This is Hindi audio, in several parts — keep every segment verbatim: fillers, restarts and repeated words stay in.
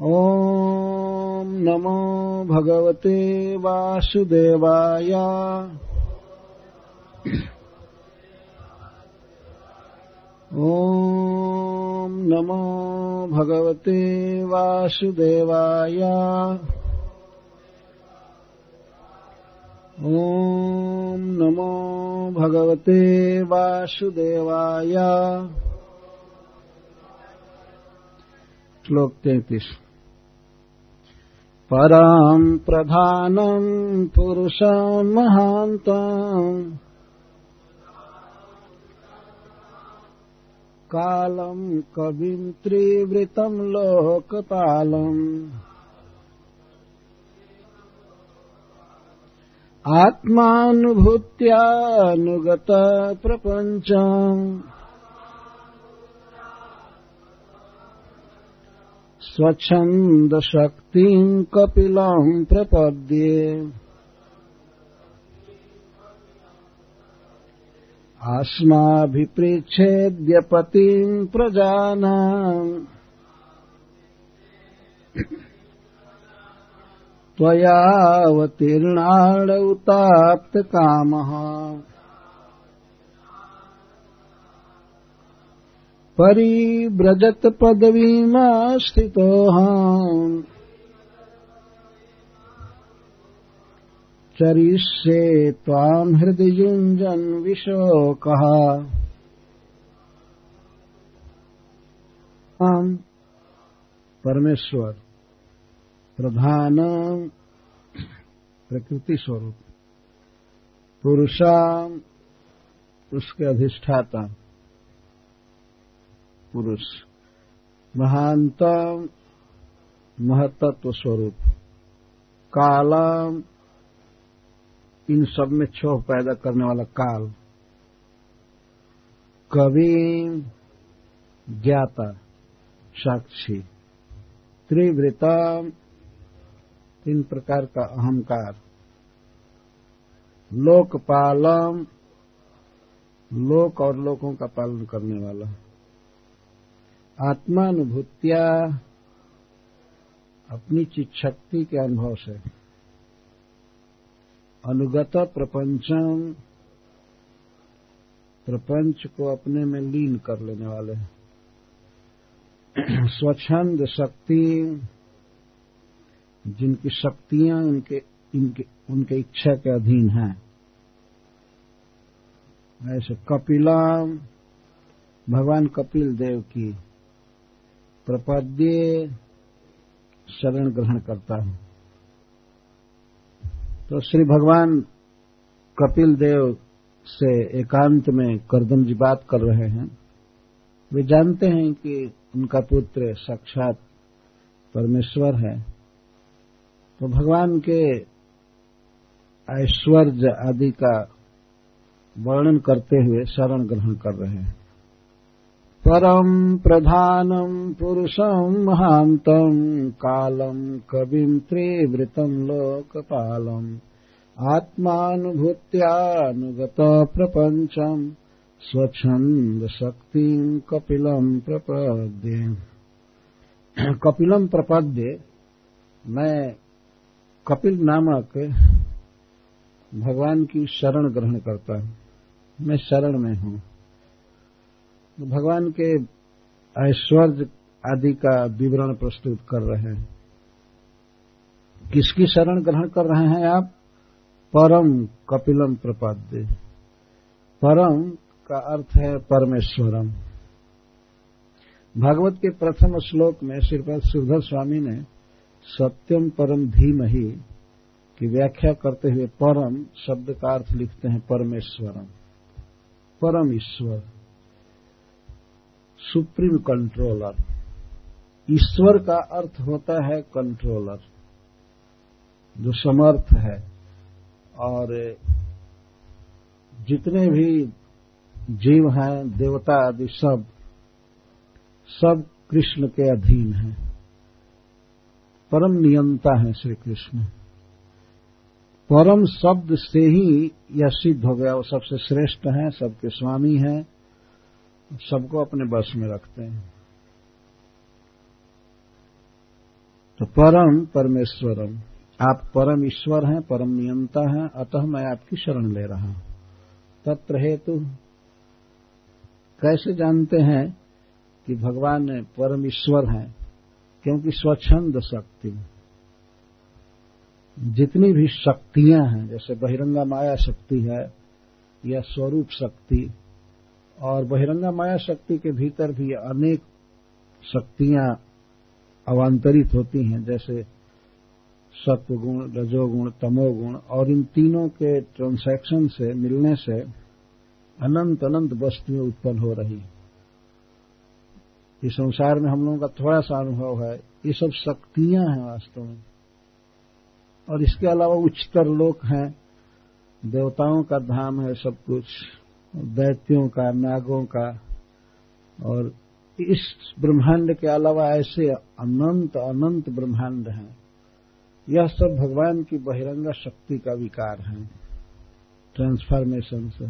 ओम नमो भगवते वासुदेवाय। ओम नमो भगवते वासुदेवाय। ओम नमो भगवते वासुदेवाय। श्लोक तैंतीस। परं प्रधानं पुरुषं महान्तं कालं कविं त्रिवृतं लोकपालम् आत्मानुभूत्यानुगत प्रपञ्चम् स्वच्छन्द शक्तिं कपिलं प्रपद्ये। अस्माभिपृच्छेद्य पतिं प्रजानां त्वयावतीर्णादुताप्तकामः परिव्रजत पदवीमास्थितोऽहम् चरिष्ये त्वां हृदि युञ्जन् विशोकः। परमेश्वर प्रधान प्रकृति स्वरूप, पुरुषा उसके अधिष्ठाता पुरुष, महानतम महतत्व स्वरूप, कालम इन सब में क्षोभ पैदा करने वाला काल, कवि ज्ञाता साक्षी, त्रिवृतम तीन प्रकार का अहंकार, लोकपालम लोक और लोकों का पालन करने वाला, आत्मानुभूत्या अपनी चित शक्ति के अनुभव से, अनुगत प्रपंचम प्रपंच को अपने में लीन कर लेने वाले, स्वच्छंद शक्ति जिनकी शक्तियां उनके इनके उनके इच्छा के अधीन हैं, ऐसे कपिलम भगवान कपिल देव की प्रपद्ये शरण ग्रहण करता हूं। तो श्री भगवान कपिल देव से एकांत में करदम जी बात कर रहे हैं। वे जानते हैं कि उनका पुत्र साक्षात परमेश्वर है, तो भगवान के ऐश्वर्य आदि का वर्णन करते हुए शरण ग्रहण कर रहे हैं। परम प्रधानम पुरुषं महान्तं कालं कविं त्रिवृतं लोकपालम् आत्मानुभूत्यानुगत प्रपंचम स्वच्छंद शक्तिं कपिलं प्रपद्ये। कपिलम प्रपद्ये, मैं कपिल नामक भगवान की शरण ग्रहण करता हूं, मैं शरण में हूं। भगवान के ऐश्वर्य आदि का विवरण प्रस्तुत कर रहे हैं। किसकी शरण ग्रहण कर रहे हैं आप? परम कपिलम प्रपद्ये। परम का अर्थ है परमेश्वरम। भागवत के प्रथम श्लोक में श्रीपाद श्रीधर स्वामी ने सत्यम परम धीमहि की व्याख्या करते हुए परम शब्द का अर्थ लिखते हैं परमेश्वरम, परम ईश्वर, सुप्रीम कंट्रोलर। ईश्वर का अर्थ होता है कंट्रोलर, जो समर्थ है और जितने भी जीव हैं, देवता आदि सब सब कृष्ण के अधीन हैं। परम नियंता है श्री कृष्ण। परम शब्द से ही यह सिद्ध हो गया, वो सबसे श्रेष्ठ हैं, सबके स्वामी हैं, सबको अपने बस में रखते हैं। तो परम परमेश्वरम, आप परम ईश्वर हैं, परम नियंता हैं, अतः मैं आपकी शरण ले रहा हूं। तत्र हेतु, कैसे जानते हैं कि भगवान परम ईश्वर हैं? क्योंकि स्वच्छंद शक्ति, जितनी भी शक्तियां हैं, जैसे बहिरंगा माया शक्ति है या स्वरूप शक्ति, और बहिरंगा माया शक्ति के भीतर भी अनेक शक्तियां अवांतरित होती हैं, जैसे सत्वगुण, रजोगुण, तमोगुण, और इन तीनों के ट्रांसैक्शन से, मिलने से अनंत अनंत वस्तुएं उत्पन्न हो रही। इस संसार में हम लोगों का थोड़ा सा अनुभव है, ये सब शक्तियां हैं वास्तव में। और इसके अलावा उच्चतर लोक हैं, देवताओं का धाम है सब कुछ, दैत्यों का, नागों का, और इस ब्रह्मांड के अलावा ऐसे अनंत अनंत ब्रह्मांड हैं। यह सब भगवान की बहिरंगा शक्ति का विकार है, ट्रांसफॉर्मेशन से।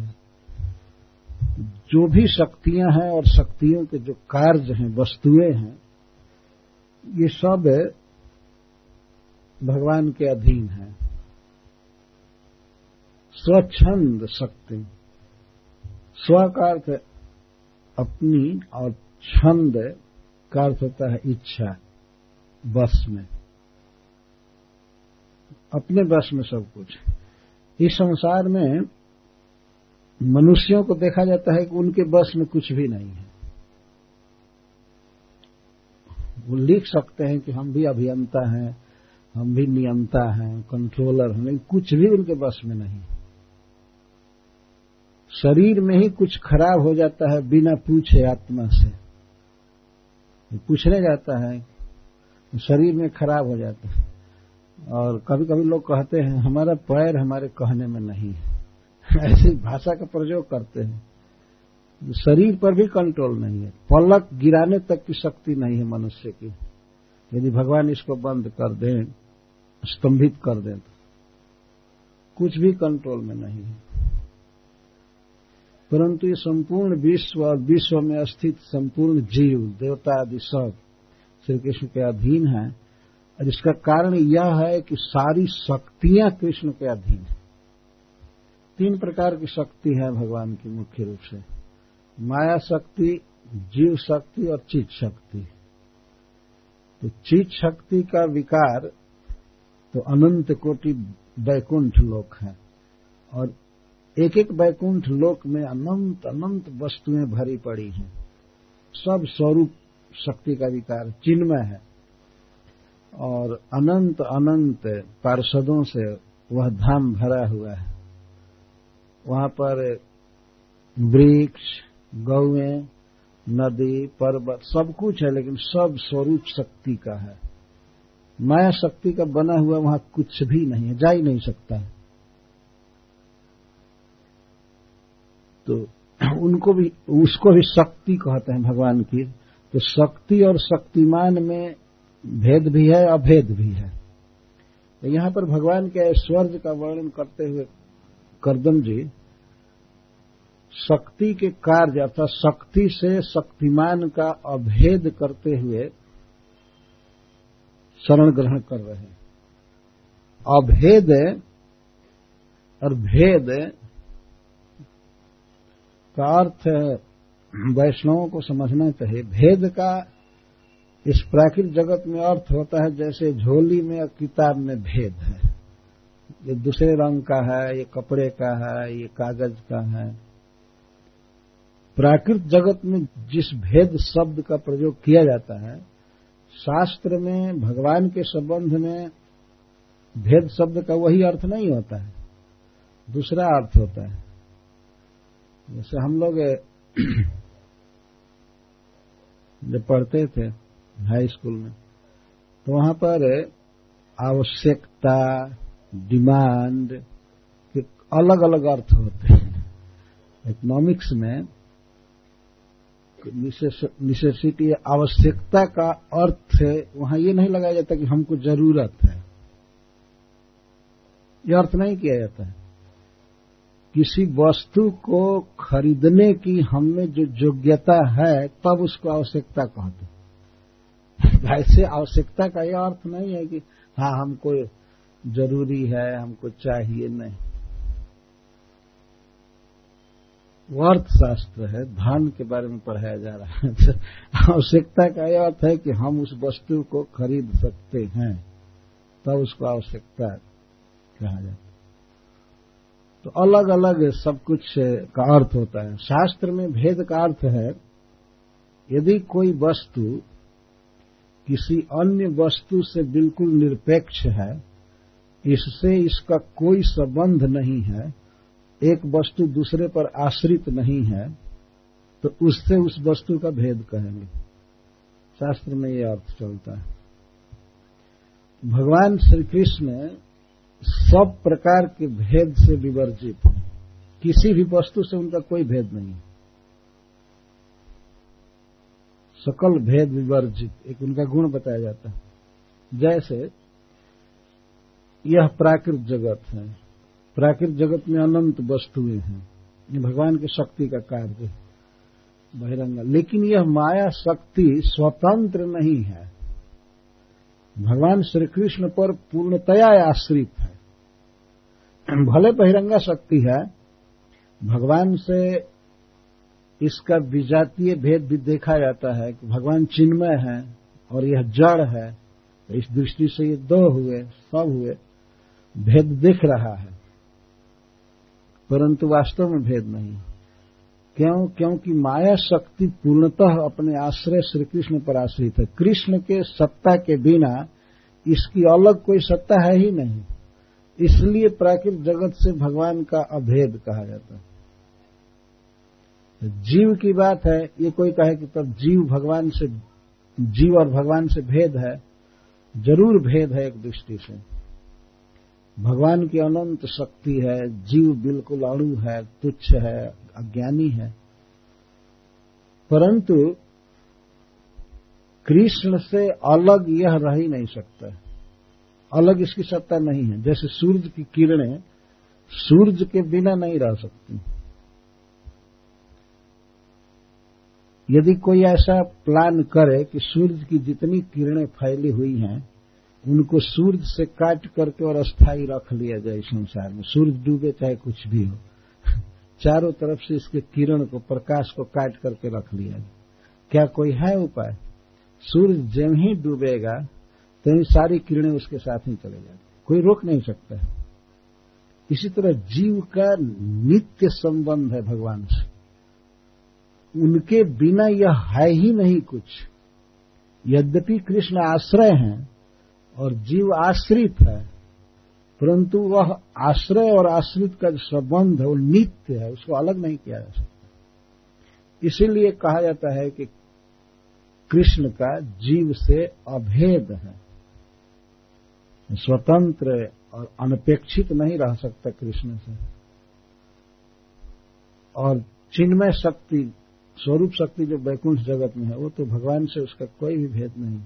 जो भी शक्तियां हैं और शक्तियों के जो कार्य हैं, वस्तुएं हैं, ये सब भगवान के अधीन है। स्वच्छंद शक्ति, स्व का अर्थ अपनी, और छंद का अर्थ होता है इच्छा, बस में, अपने बस में सब कुछ। इस संसार में मनुष्यों को देखा जाता है कि उनके बस में कुछ भी नहीं है। वो लिख सकते हैं कि हम भी अभियंता हैं, हम भी नियंता हैं, कंट्रोलर हैं, लेकिन कुछ भी उनके बस में नहीं। शरीर में ही कुछ खराब हो जाता है बिना पूछे आत्मा से, पूछने जाता है, शरीर में खराब हो जाता है। और कभी कभी लोग कहते हैं हमारा पैर हमारे कहने में नहीं है, ऐसी भाषा का प्रयोग करते हैं। शरीर पर भी कंट्रोल नहीं है, पलक गिराने तक की शक्ति नहीं है मनुष्य की। यदि भगवान इसको बंद कर दें, स्तंभित कर दें, तो कुछ भी कंट्रोल में नहीं है। परंतु ये संपूर्ण विश्व और विश्व में स्थित संपूर्ण जीव, देवता आदि सब श्री कृष्ण के अधीन हैं। और इसका कारण यह है कि सारी शक्तियां कृष्ण के अधीन हैं। तीन प्रकार की शक्ति है भगवान की मुख्य रूप से, माया शक्ति, जीव शक्ति और चित शक्ति। तो चित शक्ति का विकार तो अनंत कोटि वैकुंठ लोक है, और एक एक वैकुंठ लोक में अनंत अनंत वस्तुएं भरी पड़ी हैं। सब स्वरूप शक्ति का विकार चिन्मय है, और अनंत अनंत पार्षदों से वह धाम भरा हुआ है। वहां पर वृक्ष, गौएं, नदी, पर्वत सब कुछ है, लेकिन सब स्वरूप शक्ति का है। माया शक्ति का बना हुआ वहां कुछ भी नहीं है, जा ही नहीं सकता है। तो उनको भी, उसको भी शक्ति कहते हैं भगवान की। तो शक्ति और शक्तिमान में भेद भी है, अभेद भी है। तो यहां पर भगवान के ऐश्वर्य का वर्णन करते हुए कर्दम जी शक्ति के कार्य अर्थात शक्ति से शक्तिमान का अभेद करते हुए शरण ग्रहण कर रहे हैं। अभेद और भेद का अर्थ वैष्णवों को समझना चाहिए। भेद का इस प्राकृतिक जगत में अर्थ होता है जैसे झोली में और किताब में भेद है, ये दूसरे रंग का है, ये कपड़े का है, ये कागज का है। प्राकृतिक जगत में जिस भेद शब्द का प्रयोग किया जाता है, शास्त्र में भगवान के संबंध में भेद शब्द का वही अर्थ नहीं होता है, दूसरा अर्थ होता है। जैसे हम लोग जब पढ़ते थे हाई स्कूल में, तो वहां पर आवश्यकता, डिमांड के अलग अलग अर्थ होते हैं। इकोनॉमिक्स में नेसेसिटी, आवश्यकता का अर्थ वहां ये नहीं लगाया जाता कि हमको जरूरत है, यह अर्थ नहीं किया जाता है। किसी वस्तु को खरीदने की हमें जो योग्यता है तब उसको आवश्यकता कहते हैं। वैसे आवश्यकता का यह अर्थ नहीं है कि हाँ हमको जरूरी है, हमको चाहिए, नहीं। वो अर्थशास्त्र है, धन के बारे में पढ़ाया जा रहा है। आवश्यकता का यह अर्थ है कि हम उस वस्तु को खरीद सकते हैं, तब तो उसको आवश्यकता कहा जाता है। तो अलग अलग सब कुछ का अर्थ होता है। शास्त्र में भेद का अर्थ है, यदि कोई वस्तु किसी अन्य वस्तु से बिल्कुल निरपेक्ष है, इससे इसका कोई संबंध नहीं है, एक वस्तु दूसरे पर आश्रित नहीं है, तो उससे उस वस्तु का भेद कहेंगे। शास्त्र में यह अर्थ चलता है। भगवान श्री कृष्ण सब प्रकार के भेद से विवर्जित हैं, किसी भी वस्तु से उनका कोई भेद नहीं है, सकल भेद विवर्जित, एक उनका गुण बताया जाता है। जैसे यह प्राकृत जगत है, प्राकृत जगत में अनंत वस्तुएं हैं, ये भगवान की शक्ति का कार्य है, बहिरंग। लेकिन यह माया शक्ति स्वतंत्र नहीं है, भगवान श्री कृष्ण पर पूर्णतया आश्रित है। भले बहिरंगा शक्ति है, भगवान से इसका विजातीय भेद भी देखा जाता है कि भगवान चिन्मय है और यह जड़ है, तो इस दृष्टि से ये दो हुए, सब हुए, भेद दिख रहा है, परंतु वास्तव में भेद नहीं। क्यों? क्योंकि माया शक्ति पूर्णतः अपने आश्रय श्री कृष्ण पर आश्रित है। कृष्ण के सत्ता के बिना इसकी अलग कोई सत्ता है ही नहीं, इसलिए प्राकृतिक जगत से भगवान का अभेद कहा जाता है। जीव की बात है, ये कोई कहे कि तब जीव भगवान से, जीव और भगवान से भेद है, जरूर भेद है एक दृष्टि से। भगवान की अनंत शक्ति है, जीव बिल्कुल अणु है, तुच्छ है, अज्ञानी है, परंतु कृष्ण से अलग यह रह ही नहीं सकता, अलग इसकी सत्ता नहीं है। जैसे सूरज की किरणें सूरज के बिना नहीं रह सकती। यदि कोई ऐसा प्लान करे कि सूरज की जितनी किरणें फैली हुई हैं उनको सूरज से काट करके और अस्थायी रख लिया जाए संसार में, सूरज डूबे चाहे कुछ भी हो, चारों तरफ से इसके किरण को, प्रकाश को काट करके रख लिया जाए, क्या कोई है उपाय? सूरज जब ही डूबेगा तो सारी किरणें उसके साथ ही चले जाती, कोई रोक नहीं सकता है। इसी तरह जीव का नित्य संबंध है भगवान से, उनके बिना यह है ही नहीं कुछ। यद्यपि कृष्ण आश्रय हैं और जीव आश्रित है, परंतु वह आश्रय और आश्रित का जो संबंध है वो नित्य है, उसको अलग नहीं किया जा सकता। इसीलिए कहा जाता है कि कृष्ण का जीव से अभेद है, स्वतंत्र और अनपेक्षित नहीं रह सकता कृष्ण से। और चिन्मय शक्ति, स्वरूप शक्ति जो वैकुंठ जगत में है, वो तो भगवान से उसका कोई भी भेद नहीं।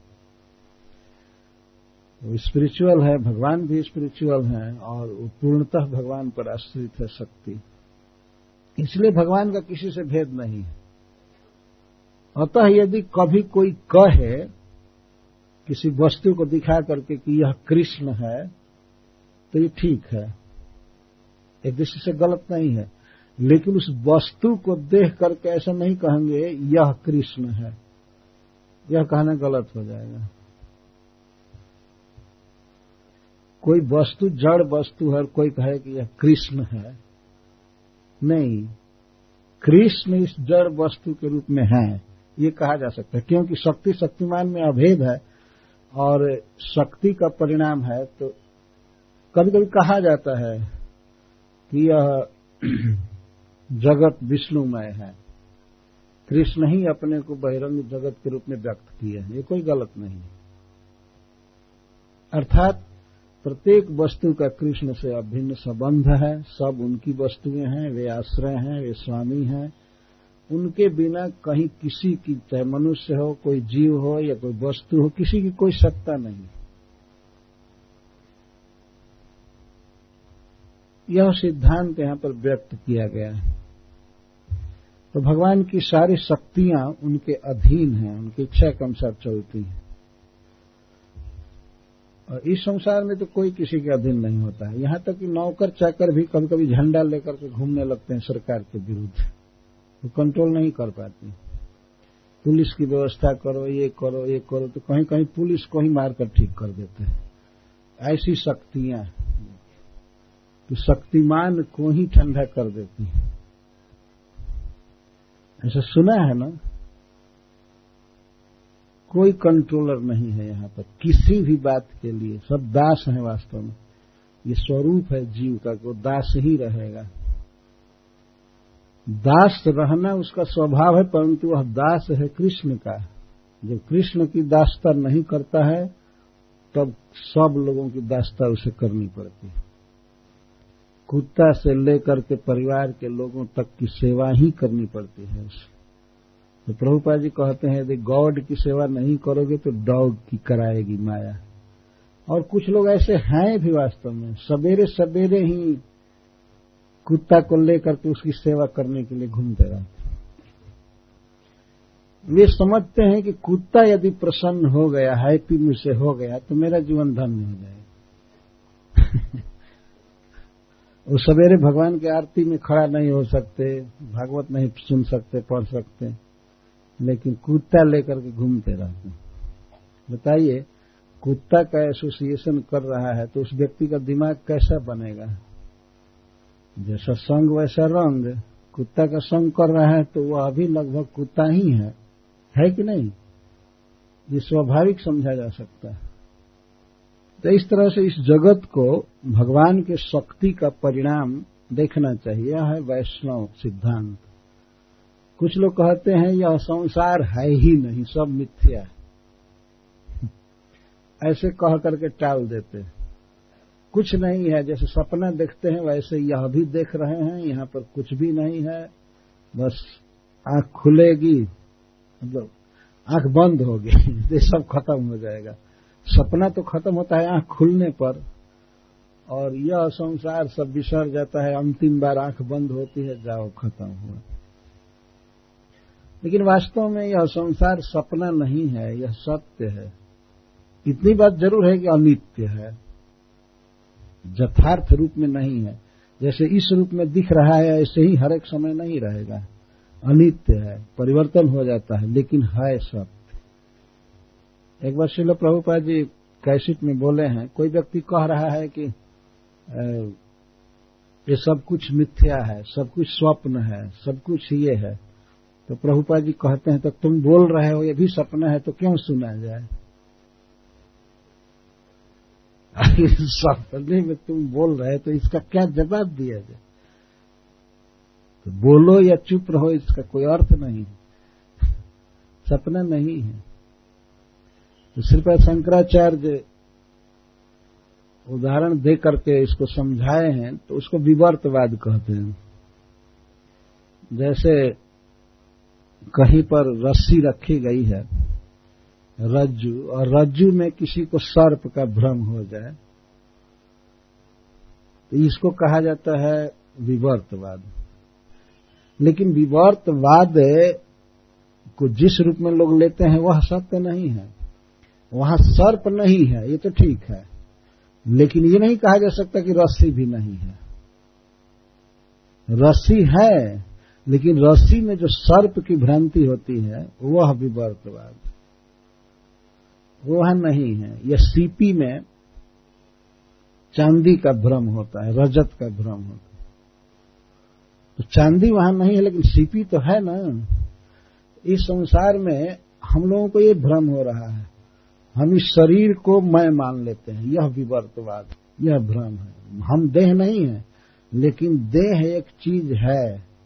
वो स्पिरिचुअल है, भगवान भी स्पिरिचुअल है, और वो पूर्णतः भगवान पर आश्रित है शक्ति, इसलिए भगवान का किसी से भेद नहीं है। अतः यदि कभी कोई कहे किसी वस्तु को दिखा करके कि यह कृष्ण है, तो ये ठीक है, एक दृष्टि से गलत नहीं है, लेकिन उस वस्तु को देख करके ऐसा नहीं कहेंगे यह कृष्ण है, यह कहना गलत हो जाएगा। कोई वस्तु जड़ वस्तु है और कोई कहे कि यह कृष्ण है, नहीं, कृष्ण इस जड़ वस्तु के रूप में है, ये कहा जा सकता है, क्योंकि शक्ति शक्तिमान में अभेद है और शक्ति का परिणाम है। तो कभी कभी कहा जाता है कि यह जगत विष्णुमय है, कृष्ण ही अपने को बहिरंग जगत के रूप में व्यक्त किए हैं, ये कोई गलत नहीं है। अर्थात प्रत्येक वस्तु का कृष्ण से अभिन्न संबंध है, सब उनकी वस्तुएं हैं, वे आश्रय हैं, वे स्वामी हैं, उनके बिना कहीं किसी की, चाहे मनुष्य हो, कोई जीव हो या कोई वस्तु हो, किसी की कोई सत्ता नहीं। यह सिद्धांत यहां पर व्यक्त किया गया है। तो भगवान की सारी शक्तियां उनके अधीन हैं, उनकी इच्छा के अनुसार चलती हैं। और इस संसार में तो कोई किसी के अधीन नहीं होता है। यहाँ तक कि नौकर चाकर भी कभी कभी झंडा लेकर के घूमने लगते हैं सरकार के विरुद्ध, वो कंट्रोल नहीं कर पाती। पुलिस की व्यवस्था करो, ये करो ये करो, तो कहीं कहीं पुलिस को ही मारकर ठीक कर देते हैं। ऐसी शक्तियां तो शक्तिमान को ही ठंडा कर देती है। ऐसा सुना है ना? कोई कंट्रोलर नहीं है यहाँ पर किसी भी बात के लिए, सब दास हैं वास्तव में। ये स्वरूप है जीव का, वो दास ही रहेगा। दास रहना उसका स्वभाव है, परंतु वह दास है कृष्ण का। जब कृष्ण की दासता नहीं करता है तब सब लोगों की दासता उसे करनी पड़ती है। कुत्ता से लेकर के परिवार के लोगों तक की सेवा ही करनी पड़ती है उसे। तो प्रभुपाद जी कहते हैं यदि गॉड की सेवा नहीं करोगे तो डॉग की कराएगी माया। और कुछ लोग ऐसे हैं भी वास्तव में, सवेरे सवेरे ही कुत्ता को लेकर के उसकी सेवा करने के लिए घूमते रहते। वे समझते हैं कि कुत्ता यदि प्रसन्न हो गया, हैप्पी मुझसे हो गया, तो मेरा जीवन धन्य हो जाएगा। वो सवेरे भगवान की आरती में खड़ा नहीं हो सकते, भागवत नहीं सुन सकते, पढ़ सकते, लेकिन कुत्ता लेकर के घूमते रहते। बताइए, कुत्ता का एसोसिएशन कर रहा है तो उस व्यक्ति का दिमाग कैसा बनेगा? जैसा संग वैसा रंग। कुत्ता का संग कर रहा है तो वह अभी लगभग कुत्ता ही है, है कि नहीं? ये स्वाभाविक समझा जा सकता है। तो इस तरह से इस जगत को भगवान के शक्ति का परिणाम देखना चाहिए। यह है वैष्णव सिद्धांत। कुछ लोग कहते हैं यह संसार है ही नहीं, सब मिथ्या है, ऐसे कह करके टाल देते हैं। कुछ नहीं है, जैसे सपना देखते हैं वैसे यह भी देख रहे हैं, यहाँ पर कुछ भी नहीं है, बस आंख खुलेगी, मतलब आंख बंद होगी ये सब खत्म हो जाएगा। सपना तो खत्म होता है आंख खुलने पर, और यह संसार सब बिसर जाता है, अंतिम बार आंख बंद होती है, जाओ खत्म हुआ। लेकिन वास्तव में यह संसार सपना नहीं है, यह सत्य है। इतनी बात जरूर है कि अनित्य है, यथार्थ रूप में नहीं है। जैसे इस रूप में दिख रहा है ऐसे ही हर एक समय नहीं रहेगा, अनित्य है, परिवर्तन हो जाता है, लेकिन है सत्य। एक बार श्रील प्रभुपाद जी कैसेट में बोले हैं, कोई व्यक्ति कह रहा है कि ये सब कुछ मिथ्या है, सब कुछ स्वप्न है, सब कुछ ये है, तो प्रभुपाद जी कहते हैं तो तुम बोल रहे हो ये भी सपना है, तो क्यों सुना जाए? सपने में तुम बोल रहे तो इसका क्या जवाब दिया जाए? तो बोलो या चुप रहो, इसका कोई अर्थ नहीं है, सपना नहीं है। तो श्रीपाद शंकराचार्य उदाहरण दे करके इसको समझाए हैं, तो उसको विवर्तवाद कहते हैं। जैसे कहीं पर रस्सी रखी गई है, रज्जू, और रज्जू में किसी को सर्प का भ्रम हो जाए तो इसको कहा जाता है विवर्तवाद। लेकिन विवर्तवाद को जिस रूप में लोग लेते हैं वह सत्य नहीं है। वहां सर्प नहीं है, ये तो ठीक है, लेकिन ये नहीं कहा जा सकता कि रस्सी भी नहीं है। रस्सी है, लेकिन रस्सी में जो सर्प की भ्रांति होती है वह विवर्तवाद, वह नहीं है। यह सीपी में चांदी का भ्रम होता है, रजत का भ्रम होता है, तो चांदी वहां नहीं है लेकिन सीपी तो है ना। इस संसार में हम लोगों को ये भ्रम हो रहा है, हम इस शरीर को मैं मान लेते हैं, यह विवर्तवाद, यह भ्रम है। हम देह नहीं है, लेकिन देह एक चीज है,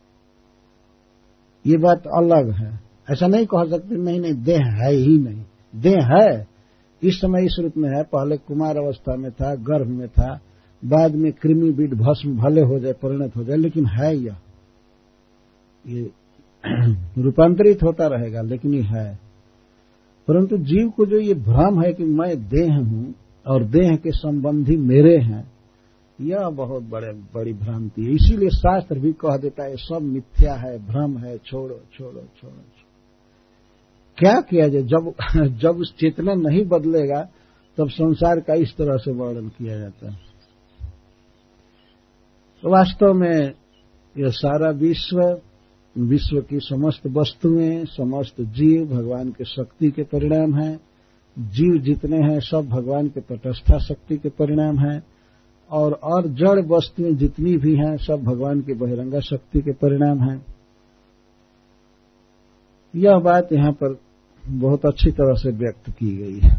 ये बात अलग है। ऐसा नहीं कह सकते नहीं नहीं देह है ही नहीं, देह है, इस समय इस रूप में है, पहले कुमार अवस्था में था, गर्भ में था, बाद में कृमि बीट भस्म भले हो जाए, परिणत हो जाए, लेकिन है यह, ये रूपांतरित होता रहेगा, लेकिन ये है। परंतु जीव को जो ये भ्रम है कि मैं देह हूं और देह के संबंधी मेरे हैं, यह बहुत बड़े बड़ी भ्रांति है। इसीलिए शास्त्र भी कह देता है सब मिथ्या है, भ्रम है, छोड़ो छोड़ो छोड़ो छोड़ो। क्या किया जाए? जब जब उस चेतना नहीं बदलेगा तब संसार का इस तरह से वर्णन किया जाता है। तो वास्तव में यह सारा विश्व, विश्व की समस्त वस्तुएं, समस्त जीव भगवान के शक्ति के परिणाम हैं। जीव जितने हैं सब भगवान के तटस्था शक्ति के परिणाम हैं, और और जड़ वस्तुएं जितनी भी हैं सब भगवान की बहिरंगा शक्ति के परिणाम हैं। यह बात यहाँ पर बहुत अच्छी तरह से व्यक्त की गई है।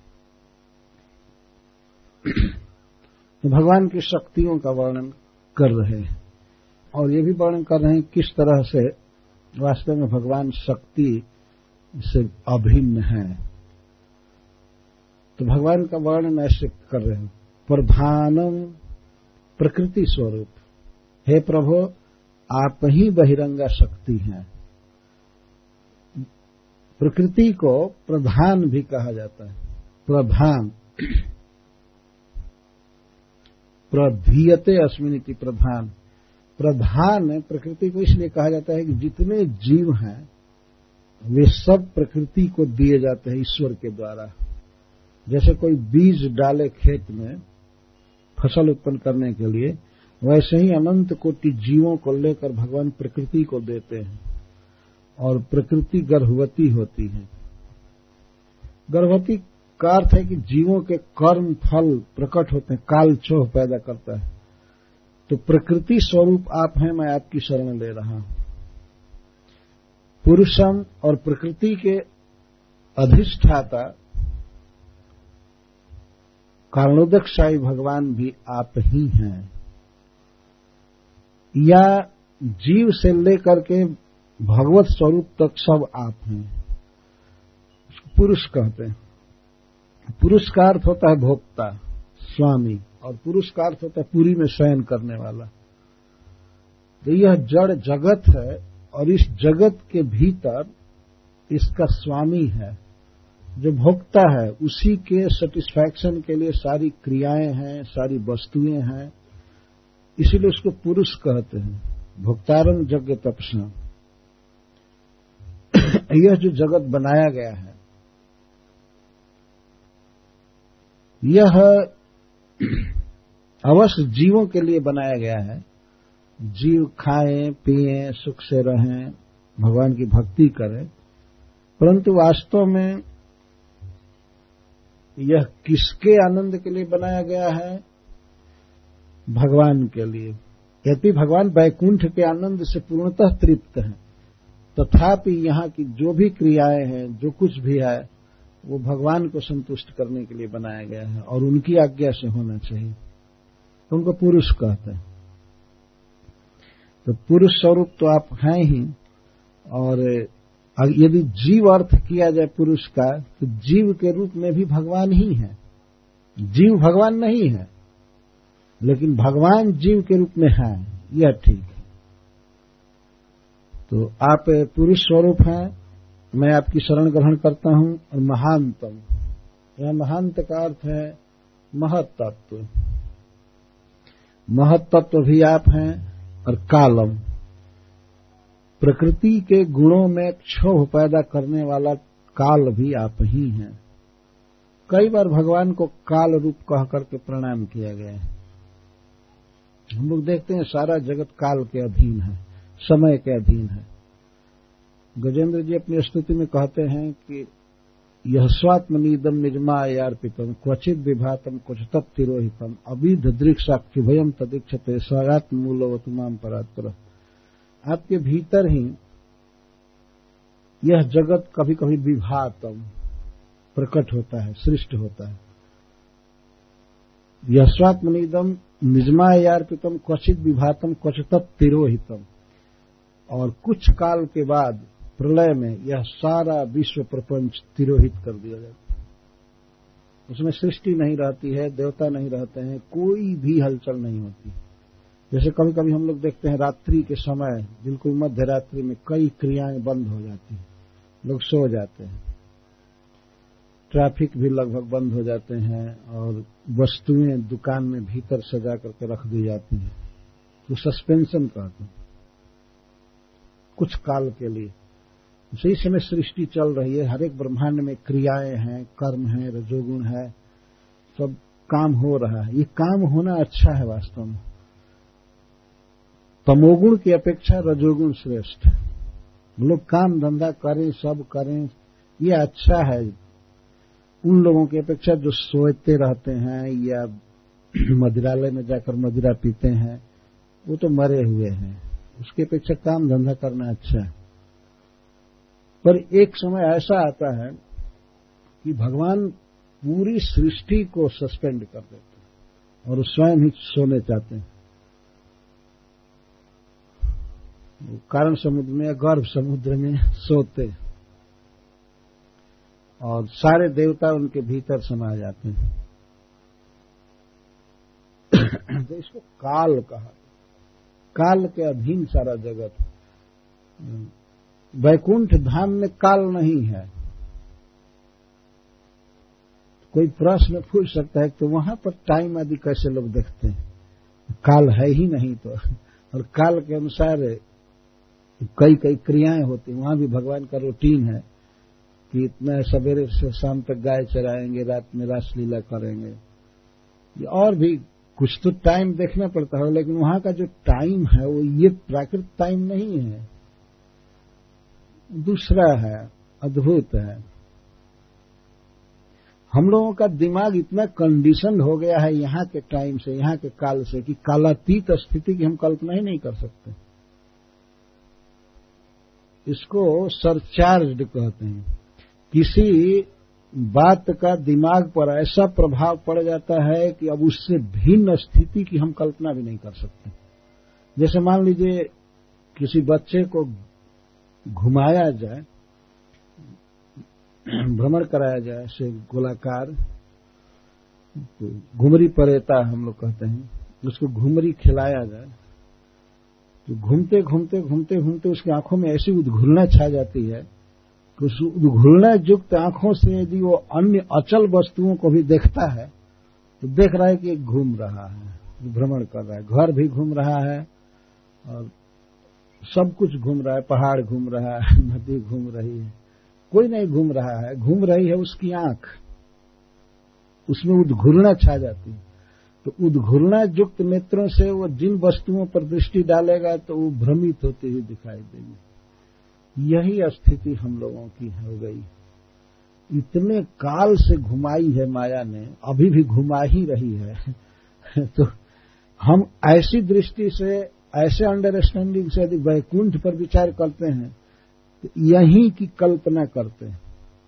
तो भगवान की शक्तियों का वर्णन कर रहे हैं, और ये भी वर्णन कर रहे हैं किस तरह से वास्तव में भगवान शक्ति से अभिन्न है। तो भगवान का वर्णन ऐसे कर रहे हैं, प्रधानम प्रकृति स्वरूप, हे प्रभु आप ही बहिरंगा शक्ति हैं। प्रकृति को प्रधान भी कहा जाता है। प्रधान, प्रधीयते अस्मिनिति प्रधान। प्रधान प्रकृति को इसलिए कहा जाता है कि जितने जीव हैं वे सब प्रकृति को दिए जाते हैं ईश्वर के द्वारा। जैसे कोई बीज डाले खेत में फसल उत्पन्न करने के लिए, वैसे ही अनंत कोटि जीवों को लेकर भगवान प्रकृति को देते हैं, और प्रकृति गर्भवती होती है। गर्भवती का अर्थ है कि जीवों के कर्म फल प्रकट होते हैं, काल चोह पैदा करता है। तो प्रकृति स्वरूप आप हैं, मैं आपकी शरण ले रहा हूं। पुरुषम और प्रकृति के अधिष्ठाता कारणोदकशाही भगवान भी आप ही हैं, या जीव से लेकर के भगवत स्वरूप तक सब आप हैं। उसको पुरुष कहते हैं। पुरुष का अर्थ होता है भोक्ता, स्वामी, और पुरुष का अर्थ होता है पुरी में शयन करने वाला। तो यह जड़ जगत है, और इस जगत के भीतर इसका स्वामी है जो भोक्ता है। उसी के सेटिस्फैक्शन के लिए सारी क्रियाएं हैं, सारी वस्तुएं हैं, इसीलिए उसको पुरुष कहते हैं। भोक्तारं यज्ञ तपसा, यह जो जगत बनाया गया है यह अवश्य जीवों के लिए बनाया गया है। जीव खाएं पिएं सुख से रहें, भगवान की भक्ति करें, परंतु वास्तव में यह किसके आनंद के लिए बनाया गया है? भगवान के लिए। यद्यपि भगवान वैकुंठ के आनंद से पूर्णतः तृप्त हैं, तथापि यहाँ की जो भी क्रियाएं हैं, जो कुछ भी है, वो भगवान को संतुष्ट करने के लिए बनाया गया है, और उनकी आज्ञा से होना चाहिए। तो उनको पुरुष कहते हैं। तो पुरुष स्वरूप तो आप हैं ही, और यदि जीव अर्थ किया जाए पुरुष का, तो जीव के रूप में भी भगवान ही है। जीव भगवान नहीं है, लेकिन भगवान जीव के रूप में है, यह ठीक है। तो आप पुरुष स्वरूप हैं, मैं आपकी शरण ग्रहण करता हूं। और महानतम, यह महानत का अर्थ है महत्तत्व। महत्तत्व भी आप हैं, और कालम, प्रकृति के गुणों में क्षोभ पैदा करने वाला काल भी आप ही हैं। कई बार भगवान को काल रूप कह करके प्रणाम किया गया है। हम लोग देखते हैं सारा जगत काल के अधीन है, समय के अधीन है। गजेंद्र जी अपनी स्तुति में कहते हैं कि यह स्वात्मनीदम निजमायार्पितम क्वचित विभातम क्वचित तिरोहितम अविध दृक् साक्षी भयम तदीक्षते स्वात्म मूलवतुमाम परात्पर। आपके भीतर ही यह जगत कभी कभी विभातम प्रकट होता है, सृष्ट होता है। यह स्वात्मनीदम निजमायार्पितम क्वचित विभातम क्वचित तिरोहितम, और कुछ काल के बाद प्रलय में यह सारा विश्व प्रपंच तिरोहित कर दिया जाता है। उसमें सृष्टि नहीं रहती है, देवता नहीं रहते हैं, कोई भी हलचल नहीं होती। जैसे कभी कभी हम लोग देखते हैं रात्रि के समय, बिल्कुल मध्य रात्रि में कई क्रियाएं बंद हो जाती हैं, लोग सो जाते हैं, ट्रैफिक भी लगभग बंद हो जाते हैं, और वस्तुएं दुकान में भीतर सजा करके रख दी जाती हैं। तो सस्पेंशन कहते हैं कुछ काल के लिए। इसी समय सृष्टि चल रही है, हर एक ब्रह्मांड में क्रियाएं हैं, कर्म है, रजोगुण है, सब काम हो रहा है। ये काम होना अच्छा है वास्तव में। तमोगुण की अपेक्षा रजोगुण श्रेष्ठ है। लोग काम धंधा करें, सब करें, ये अच्छा है उन लोगों की अपेक्षा जो सोते रहते हैं या मदिरालय में जाकर मदिरा पीते हैं, वो तो मरे हुए हैं। उसकी अपेक्षा काम धंधा करना अच्छा है। पर एक समय ऐसा आता है कि भगवान पूरी सृष्टि को सस्पेंड कर देते हैं और स्वयं ही सोने चाहते हैं। कारण समुद्र में, गर्भ समुद्र में सोते और सारे देवता उनके भीतर समा जाते हैं। तो इसको काल कहा। काल के अधीन सारा जगत। वैकुंठ धाम में काल नहीं है। कोई प्रश्न पूछ सकता है तो वहां पर टाइम आदि कैसे लोग देखते हैं? काल है ही नहीं तो। और काल के अनुसार कई कई क्रियाएं होती, वहां भी भगवान का रूटीन है कि इतना सवेरे से शाम तक गाय चराएंगे, रात में रासलीला करेंगे। और भी कुछ तो टाइम देखना पड़ता है, लेकिन वहां का जो टाइम है वो ये प्राकृतिक टाइम नहीं है, दूसरा है, अद्भुत है। हम लोगों का दिमाग इतना कंडीशन हो गया है यहाँ के टाइम से, यहाँ के काल से, कि कालातीत स्थिति की हम कल्पना ही नहीं कर सकते। इसको सरचार्ज्ड कहते हैं। किसी बात का दिमाग पर ऐसा प्रभाव पड़ जाता है कि अब उससे भिन्न स्थिति की हम कल्पना भी नहीं कर सकते। जैसे मान लीजिए किसी बच्चे को घुमाया जाए, भ्रमण कराया जाए, से गोलाकार घुमरी परेता हम लोग कहते हैं, उसको घुमरी खिलाया जाए तो घूमते घूमते घूमते घूमते उसकी आंखों में ऐसी उद्घुलना छा जाती है कि उस उद्घुलना युक्त आंखों से यदि वो अन्य अचल वस्तुओं को भी देखता है तो देख रहा है कि घूम रहा है, भ्रमण कर रहा है, घर भी घूम रहा है और सब कुछ घूम रहा है, पहाड़ घूम रहा है, नदी घूम रही है, कोई नहीं घूम रहा है, घूम रही है उसकी आंख। उसमें उद्घुलना छा जाती है। तो उद्घुलना युक्त नेत्रों से वो जिन वस्तुओं पर दृष्टि डालेगा तो वो भ्रमित होती हुई दिखाई देगी। यही स्थिति हम लोगों की हो गई। इतने काल से घुमाई है माया ने, अभी भी घुमा ही रही है। तो हम ऐसी दृष्टि से, ऐसे अंडरस्टैंडिंग से यदि वैकुंठ पर विचार करते हैं तो यही की कल्पना करते हैं।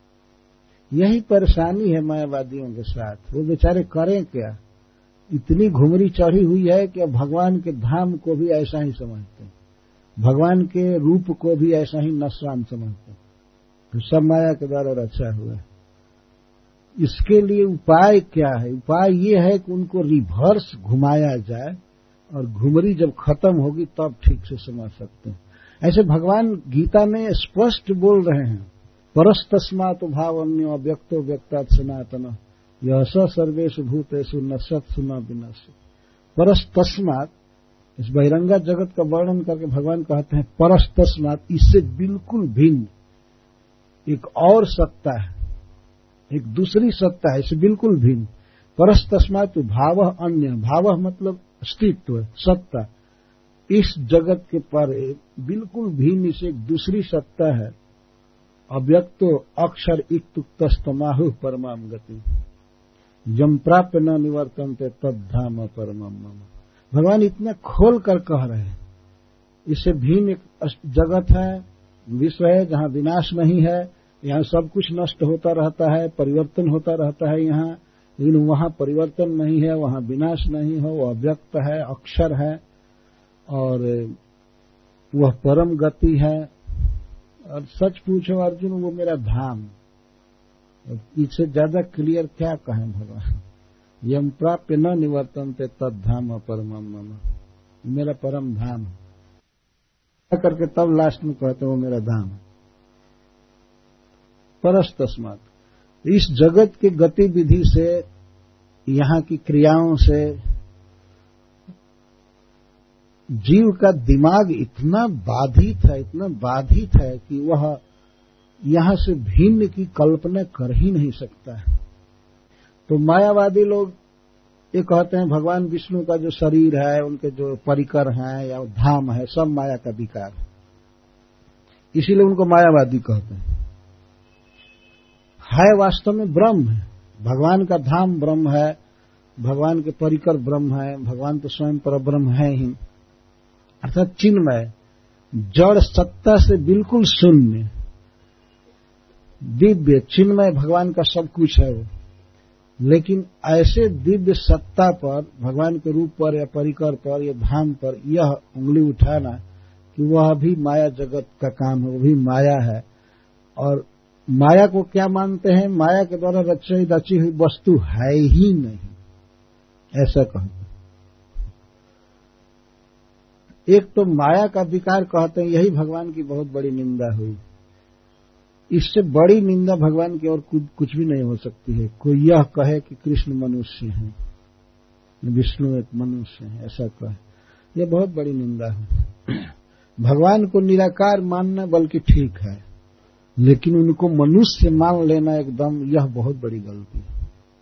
यही परेशानी है मायावादियों के साथ। वो बेचारे करें क्या? इतनी घुमरी चढ़ी हुई है कि अब भगवान के धाम को भी ऐसा ही समझते हैं, भगवान के रूप को भी ऐसा ही नश्वान समझते हैं। तो सब माया के द्वारा रचा हुआ है। इसके लिए उपाय क्या है? उपाय ये है कि उनको रिवर्स घुमाया जाए और घुमरी जब खत्म होगी तब ठीक से समझ सकते हैं। ऐसे भगवान गीता में स्पष्ट बोल रहे हैं, परस्तस्मात् भावन्यो व्यक्तो व्यक्तात् सनातन यह स सर्वेषु भूतेषु न सत्सु न विनाशु। परस्तस्मात्, इस बहिरंगा जगत का वर्णन करके भगवान कहते हैं परस्तस्मात्, इससे बिल्कुल भिन्न एक और सत्ता है, एक दूसरी सत्ता है, इससे बिल्कुल भिन्न। परस्तस्मात् भावः अन्य, भावः मतलब अस्तित्व, सत्ता। इस जगत के पर बिल्कुल भिन्न इसे एक दूसरी सत्ता है। अव्यक्तो अक्षर इत्युक्तस्तमाहु परमाम गति यम प्राप्य न निवर्तन्ते तद्धाम परमम मम। भगवान इतना खोल कर कह रहे हैं, इससे भिन्न एक जगत है, विश्व है जहां विनाश नहीं है। यहाँ सब कुछ नष्ट होता रहता है, परिवर्तन होता रहता है यहाँ, लेकिन वहां परिवर्तन नहीं है, वहां विनाश नहीं है, वो अव्यक्त है, अक्षर है और वह परम गति है। और सच पूछो अर्जुन, वो मेरा धाम। इससे ज्यादा क्लियर क्या कहें भगवान? यम प्राप्य न निवर्तन्ते तद्धाम परमम मम, मेरा परम धाम है करके तब लास्ट में कहते वो मेरा धाम है। परस्तस्मात्, इस जगत की गतिविधि से, यहाँ की क्रियाओं से जीव का दिमाग इतना बाधित है, इतना बाधित है कि वह यहां से भिन्न की कल्पना कर ही नहीं सकता है। तो मायावादी लोग ये कहते हैं भगवान विष्णु का जो शरीर है, उनके जो परिकर हैं या धाम है, सब माया का विकार है, इसीलिए उनको मायावादी कहते हैं। है वास्तव में ब्रह्म है, भगवान का धाम ब्रह्म है, भगवान के परिकर ब्रह्म है, भगवान तो स्वयं पर ब्रह्म है ही, अर्थात चिन्मय, जड़ सत्ता से बिल्कुल शून्य, दिव्य चिन्मय भगवान का सब कुछ है वो। लेकिन ऐसे दिव्य सत्ता पर, भगवान के रूप पर या परिकर पर या धाम पर यह उंगली उठाना कि वह भी माया जगत का काम है, वो भी माया है। और माया को क्या मानते हैं? माया के द्वारा रची रची हुई वस्तु है ही नहीं, ऐसा कहते हैं। एक तो माया का विकार कहते हैं, यही भगवान की बहुत बड़ी निंदा हुई। इससे बड़ी निंदा भगवान की और कुछ भी नहीं हो सकती है। कोई यह कहे कि कृष्ण मनुष्य है, विष्णु एक मनुष्य है, ऐसा कहे, यह बहुत बड़ी निंदा है। भगवान को निराकार मानना बल्कि ठीक है, लेकिन उनको मनुष्य मान लेना एकदम, यह बहुत बड़ी गलती है।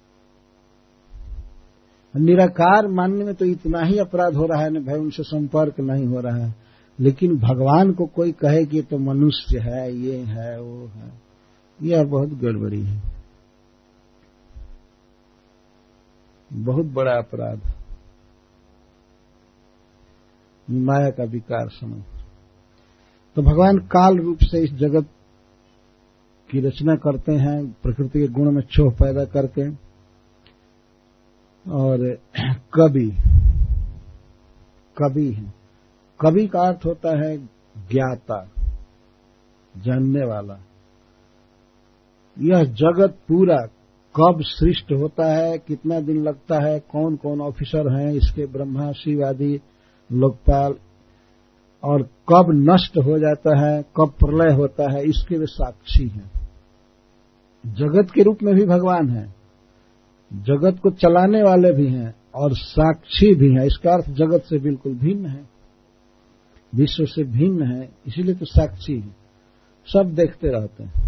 निराकार मानने में तो इतना ही अपराध हो रहा है ना भाई, उनसे संपर्क नहीं हो रहा है। लेकिन भगवान को कोई कहे कि तो मनुष्य है, ये है, वो है, यह बहुत गड़बड़ी है, बहुत बड़ा अपराध, माया का विकार समझ। तो भगवान काल रूप से इस जगत की रचना करते हैं, प्रकृति के गुण में क्षोभ पैदा करके। और कवि कवि है, कवि का अर्थ होता है ज्ञाता, जानने वाला। यह जगत पूरा कब सृष्ट होता है, कितना दिन लगता है, कौन कौन ऑफिसर हैं इसके, ब्रह्मा शिव आदि लोकपाल, और कब नष्ट हो जाता है, कब प्रलय होता है, इसके वे साक्षी हैं। जगत के रूप में भी भगवान है, जगत को चलाने वाले भी हैं और साक्षी भी हैं। इसका अर्थ जगत से बिल्कुल भिन्न है, विश्व से भिन्न है, इसीलिए तो साक्षी है, सब देखते रहते हैं।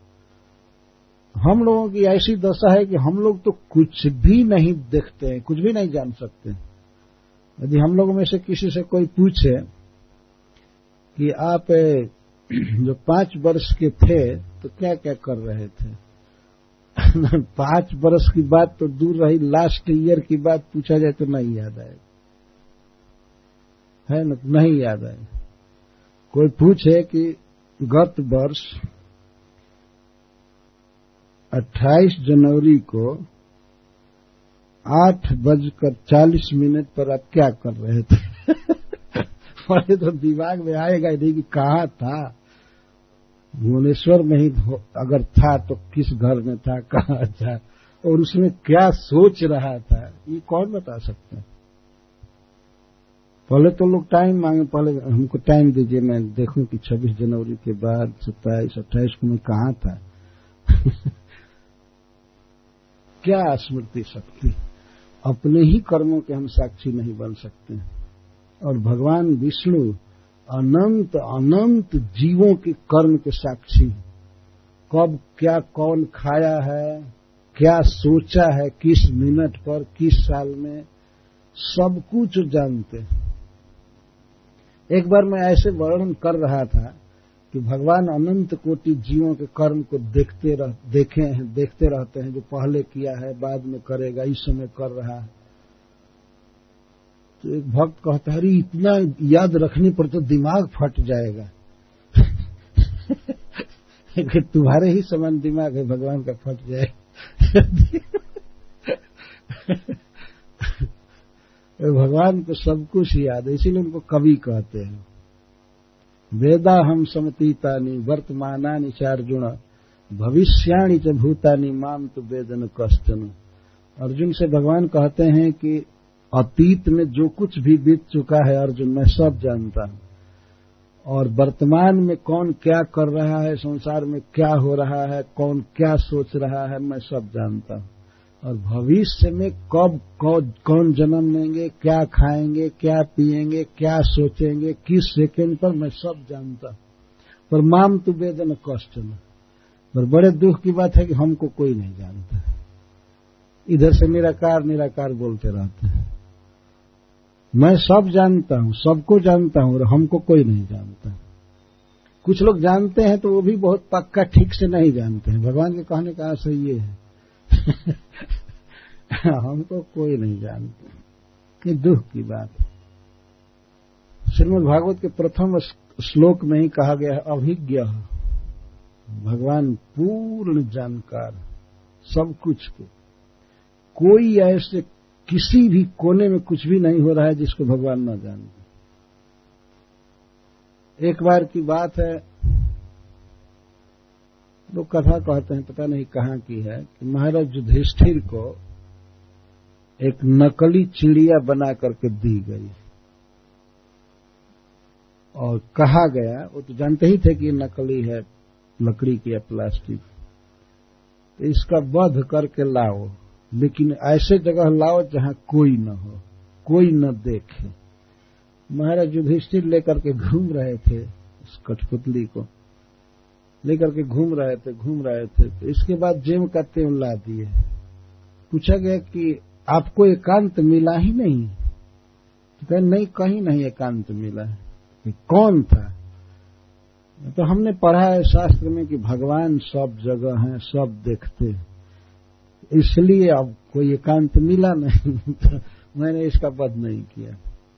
हम लोगों की ऐसी दशा है कि हम लोग तो कुछ भी नहीं देखते हैं, कुछ भी नहीं जान सकते। यदि हम लोगों में से किसी से कोई पूछे कि आप जो पांच वर्ष के थे तो क्या क्या कर रहे थे, पांच वर्ष की बात तो दूर रही, लास्ट ईयर की बात पूछा जाए तो नहीं याद आएगा, है ना, नहीं याद आएगा। कोई पूछे कि गत वर्ष अट्ठाईस जनवरी को आठ बजकर चालीस मिनट पर आप क्या कर रहे थे पहले तो दिमाग में आएगा नहीं कि कहाँ था, भुवनेश्वर में ही अगर था तो किस घर में था, कहाँ था, और उसमें क्या सोच रहा था, ये कौन बता सकता है। पहले तो लोग टाइम मांगे, पहले हमको टाइम दीजिए, मैं देखूं कि छब्बीस जनवरी के बाद सत्ताईस अट्ठाईस को मैं कहाँ था क्या स्मृति शक्ति, अपने ही कर्मों के हम साक्षी नहीं बन सकते। और भगवान विष्णु अनंत अनंत जीवों के कर्म के साक्षी, कब क्या कौन खाया है, क्या सोचा है, किस मिनट पर, किस साल में, सब कुछ जानते हैं। एक बार मैं ऐसे वर्णन कर रहा था कि भगवान अनंत कोटि जीवों के कर्म को देखते रह, देखे हैं देखते रहते हैं, जो पहले किया है, बाद में करेगा, इस समय कर रहा है। तो एक भक्त कहता है, इतना याद रखने पर तो दिमाग फट जाएगा कि तुम्हारे ही समान दिमाग है, भगवान का फट जाए भगवान को सब कुछ याद है, इसीलिए उनको कवि कहते हैं। वेदा हम समतीतानि वर्तमानानि चार्जुन भविष्याणि च भूतानि माम तो वेदन कश्चन। अर्जुन से भगवान कहते हैं कि अतीत में जो कुछ भी बीत चुका है अर्जुन, मैं सब जानता हूं, और वर्तमान में कौन क्या कर रहा है, संसार में क्या हो रहा है, कौन क्या सोच रहा है, मैं सब जानता हूं। और भविष्य में कब कौन जन्म लेंगे, क्या खाएंगे, क्या पिएंगे, क्या सोचेंगे, किस सेकंड पर, मैं सब जानता हूं। पर माम तु वेदन कश्चन, पर बड़े दुख की बात है कि हमको कोई नहीं जानता। इधर से निराकार निराकार बोलते रहते हैं। मैं सब जानता हूं, सबको जानता हूं और हमको कोई नहीं जानता। कुछ लोग जानते हैं तो वो भी बहुत पक्का ठीक से नहीं जानते हैं। भगवान के कहने का आशय ये है हमको कोई नहीं जानता। ये दुख की बात है। श्रीमद् भागवत के प्रथम श्लोक में ही कहा गया है, अभिज्ञ भगवान पूर्ण जानकार सब कुछ के। कोई ऐसे किसी भी कोने में कुछ भी नहीं हो रहा है जिसको भगवान न जानते। एक बार की बात है, लोग कथा कहते हैं, पता नहीं कहाँ की है, कि महाराज युधिष्ठिर को एक नकली चिड़िया बना करके दी गई और कहा गया, वो तो जानते ही थे कि ये नकली है, लकड़ी की या प्लास्टिक, तो इसका वध करके लाओ, लेकिन ऐसे जगह लाओ जहां कोई न हो, कोई न देखे। महाराज युधिष्ठिर लेकर के घूम रहे थे, उस कठपुतली को लेकर के घूम रहे थे घूम रहे थे तो इसके बाद जेम का तेम ला दिए। पूछा गया कि आपको एकांत मिला ही नहीं? तो कहे नहीं, कहीं नहीं एकांत मिला है। कौन था? तो हमने पढ़ा है शास्त्र में कि भगवान सब जगह हैं, सब देखते हैं, इसलिए अब कोई एकांत मिला नहीं तो मैंने इसका वध नहीं किया।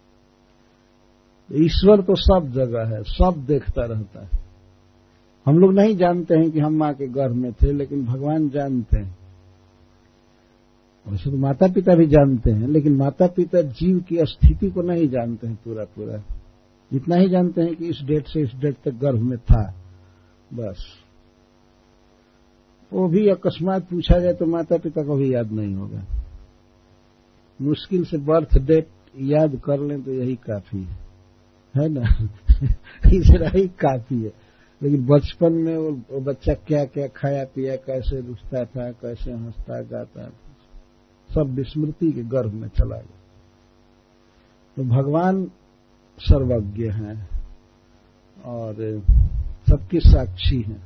ईश्वर तो सब जगह है, सब देखता रहता है। हम लोग नहीं जानते हैं कि हम माँ के गर्भ में थे, लेकिन भगवान जानते हैं। वैसे तो माता पिता भी जानते हैं, लेकिन माता पिता जीव की स्थिति को नहीं जानते हैं पूरा पूरा। इतना ही जानते हैं कि इस डेट से इस डेट तक गर्भ में था, बस। वो भी अकस्मात पूछा जाए तो माता पिता को भी याद नहीं होगा। मुश्किल से बर्थ डेट याद कर लें तो यही काफी है, है ना इतना ही काफी है। लेकिन बचपन में वो, वो बच्चा क्या क्या खाया पिया, कैसे रुसता था, कैसे हंसता गाता, सब विस्मृति के गर्भ में चला गया। तो भगवान सर्वज्ञ हैं और सबकी साक्षी हैं।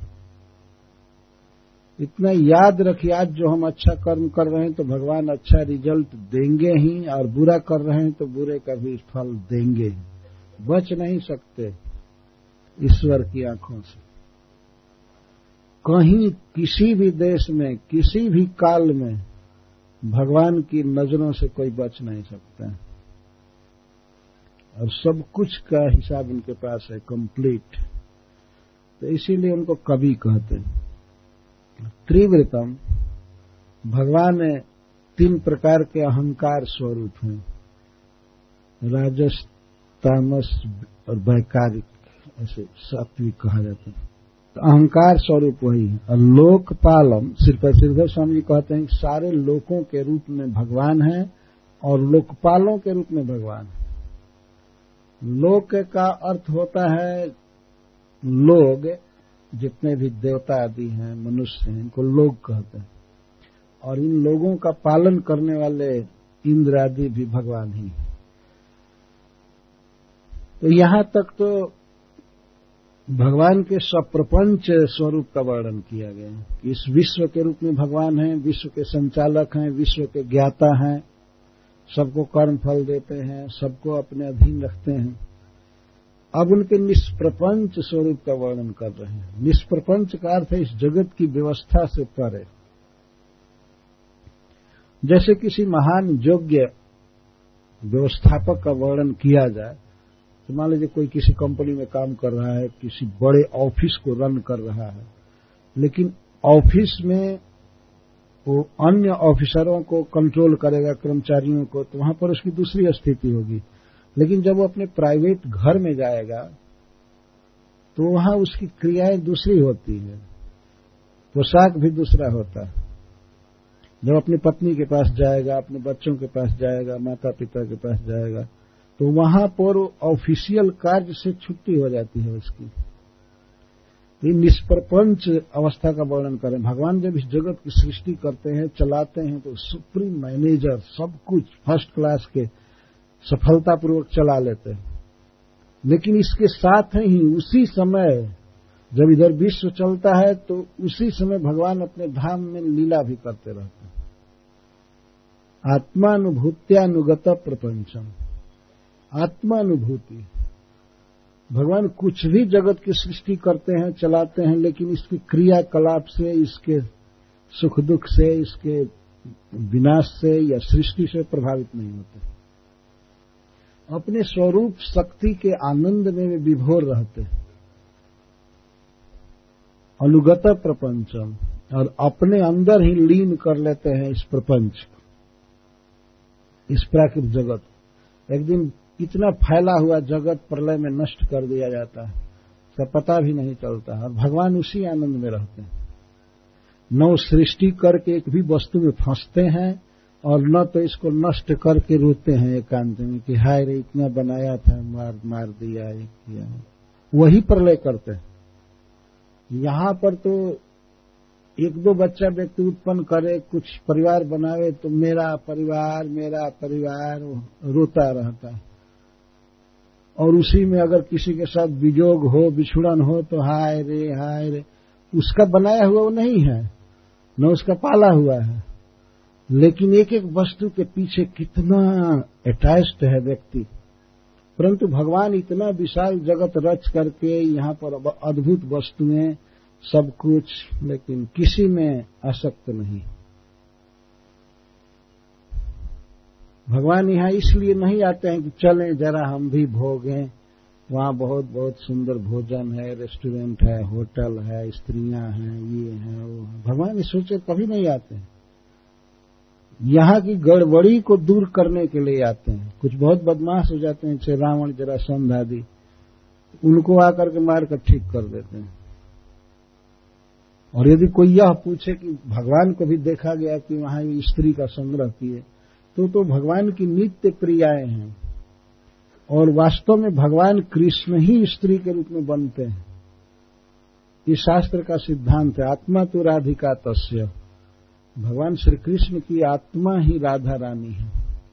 इतना याद रखिए, आज जो हम अच्छा कर्म कर रहे हैं तो भगवान अच्छा रिजल्ट देंगे ही, और बुरा कर रहे हैं तो बुरे का भी फल देंगे ही। बच नहीं सकते ईश्वर की आंखों से। कहीं किसी भी देश में, किसी भी काल में भगवान की नजरों से कोई बच नहीं सकता है, और सब कुछ का हिसाब उनके पास है, कंप्लीट। तो इसीलिए उनको कवि कहते हैं। त्रिव्रतम, भगवान तीन प्रकार के अहंकार स्वरूप हैं, राजस, तामस और वैकारिक, ऐसे सात्विक कहा जाता है। तो अहंकार स्वरूप वही है। और लोकपालम, सिर्फ श्रीधर स्वामी जी कहते हैं कि सारे लोकों के रूप में भगवान है और लोकपालों के रूप में भगवान है। लोक का अर्थ होता है लोग, जितने भी देवता आदि हैं, मनुष्य हैं, इनको लोग कहते हैं। और इन लोगों का पालन करने वाले इंद्र आदि भी भगवान ही है। तो यहां तक तो भगवान के सप्रपंच स्वरूप का वर्णन किया गया है कि इस विश्व के रूप में भगवान हैं, विश्व के संचालक हैं, विश्व के ज्ञाता हैं, सबको कर्म फल देते हैं, सबको अपने अधीन रखते हैं। अब उनके निष्प्रपंच स्वरूप का वर्णन कर रहे हैं। निष्प्रपंच का अर्थ है इस जगत की व्यवस्था से परे। जैसे किसी महान योग्य व्यवस्थापक का वर्णन किया जाए, तो मान लीजिए कोई किसी कंपनी में काम कर रहा है, किसी बड़े ऑफिस को रन कर रहा है, लेकिन ऑफिस में वो अन्य ऑफिसरों को कंट्रोल करेगा, कर्मचारियों को, तो वहां पर उसकी दूसरी स्थिति होगी। लेकिन जब वो अपने प्राइवेट घर में जाएगा तो वहां उसकी क्रियाएं दूसरी होती है, पोशाक भी दूसरा होता है। जब अपनी पत्नी के पास जाएगा, अपने बच्चों के पास जाएगा, माता पिता के पास जाएगा, तो वहां पर ऑफिशियल कार्य से छुट्टी हो जाती है उसकी। ये निष्प्रपंच अवस्था का वर्णन करें। भगवान जब इस जगत की सृष्टि करते हैं, चलाते हैं, तो सुप्रीम मैनेजर, सब कुछ फर्स्ट क्लास के सफलतापूर्वक चला लेते हैं। लेकिन इसके साथ ही उसी समय जब इधर विश्व चलता है तो उसी समय भगवान अपने धाम में लीला भी करते रहते हैं। आत्मानुभूत्यानुगत प्रपंचम, आत्मानुभूति। भगवान कुछ भी जगत की सृष्टि करते हैं, चलाते हैं, लेकिन इसकी क्रियाकलाप से, इसके सुख दुख से, इसके विनाश से या सृष्टि से प्रभावित नहीं होते। अपने स्वरूप शक्ति के आनंद में वे विभोर रहते हैं। अनुगत प्रपंचम, और अपने अंदर ही लीन कर लेते हैं इस प्रपंच को, इस प्राकृतिक जगत। एक दिन इतना फैला हुआ जगत प्रलय में नष्ट कर दिया जाता है, इसका पता भी नहीं चलता, और भगवान उसी आनंद में रहते हैं। न सृष्टि करके एक भी वस्तु में फंसते हैं, और न तो इसको नष्ट करके रोते हैं एकांत में कि हाय रे इतना बनाया था, मार मार दिया, ये किया। वही प्रलय करते हैं। यहां पर तो एक दो बच्चा व्यक्ति उत्पन्न करे, कुछ परिवार बनावे, तो मेरा परिवार मेरा परिवार रोता रहता है। और उसी में अगर किसी के साथ वियोग हो, बिछुड़न हो, तो हाय रे हाय रे। उसका बनाया हुआ वो नहीं है, न उसका पाला हुआ है, लेकिन एक एक वस्तु के पीछे कितना अटैच्ड है व्यक्ति। परंतु भगवान इतना विशाल जगत रच करके यहाँ पर अद्भुत वस्तुएं, सब कुछ, लेकिन किसी में आसक्त नहीं। भगवान यहाँ इसलिए नहीं आते हैं कि चलें जरा हम भी भोगें, वहां बहुत बहुत सुंदर भोजन है, रेस्टोरेंट है, होटल है, स्त्रियां हैं, ये हैं वो है। भगवान इस सोचे कभी नहीं आते हैं। यहाँ की गड़बड़ी को दूर करने के लिए आते हैं। कुछ बहुत बदमाश हो जाते हैं, जैसे रावण जरासंध आदि, उनको आकर के मार कर ठीक कर देते हैं। और यदि कोई यह पूछे कि भगवान को भी देखा गया कि वहां स्त्री का संग्रह किए, तो तो भगवान की नित्य क्रियाएं हैं। और वास्तव में भगवान कृष्ण ही स्त्री के रूप में बनते हैं। इस शास्त्र का सिद्धांत है, आत्मा तो राधिका तस्य। भगवान श्री कृष्ण की आत्मा ही राधा रानी है।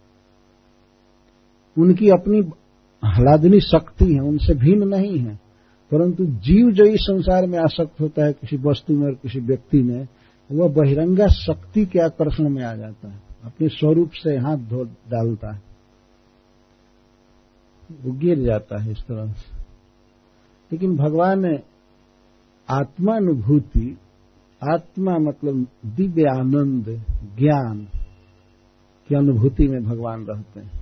उनकी अपनी आह्लादनी शक्ति है, उनसे भिन्न नहीं है। परंतु जीव जो इस संसार में आसक्त होता है किसी वस्तु में और किसी व्यक्ति में, वह बहिरंगा शक्ति के आकर्षण में आ जाता है, अपने स्वरूप से हाथ धो डालता है, वो गिर जाता है इस तरह से। लेकिन भगवान आत्मानुभूति, आत्मा मतलब दिव्य आनंद, ज्ञान की अनुभूति में भगवान रहते हैं।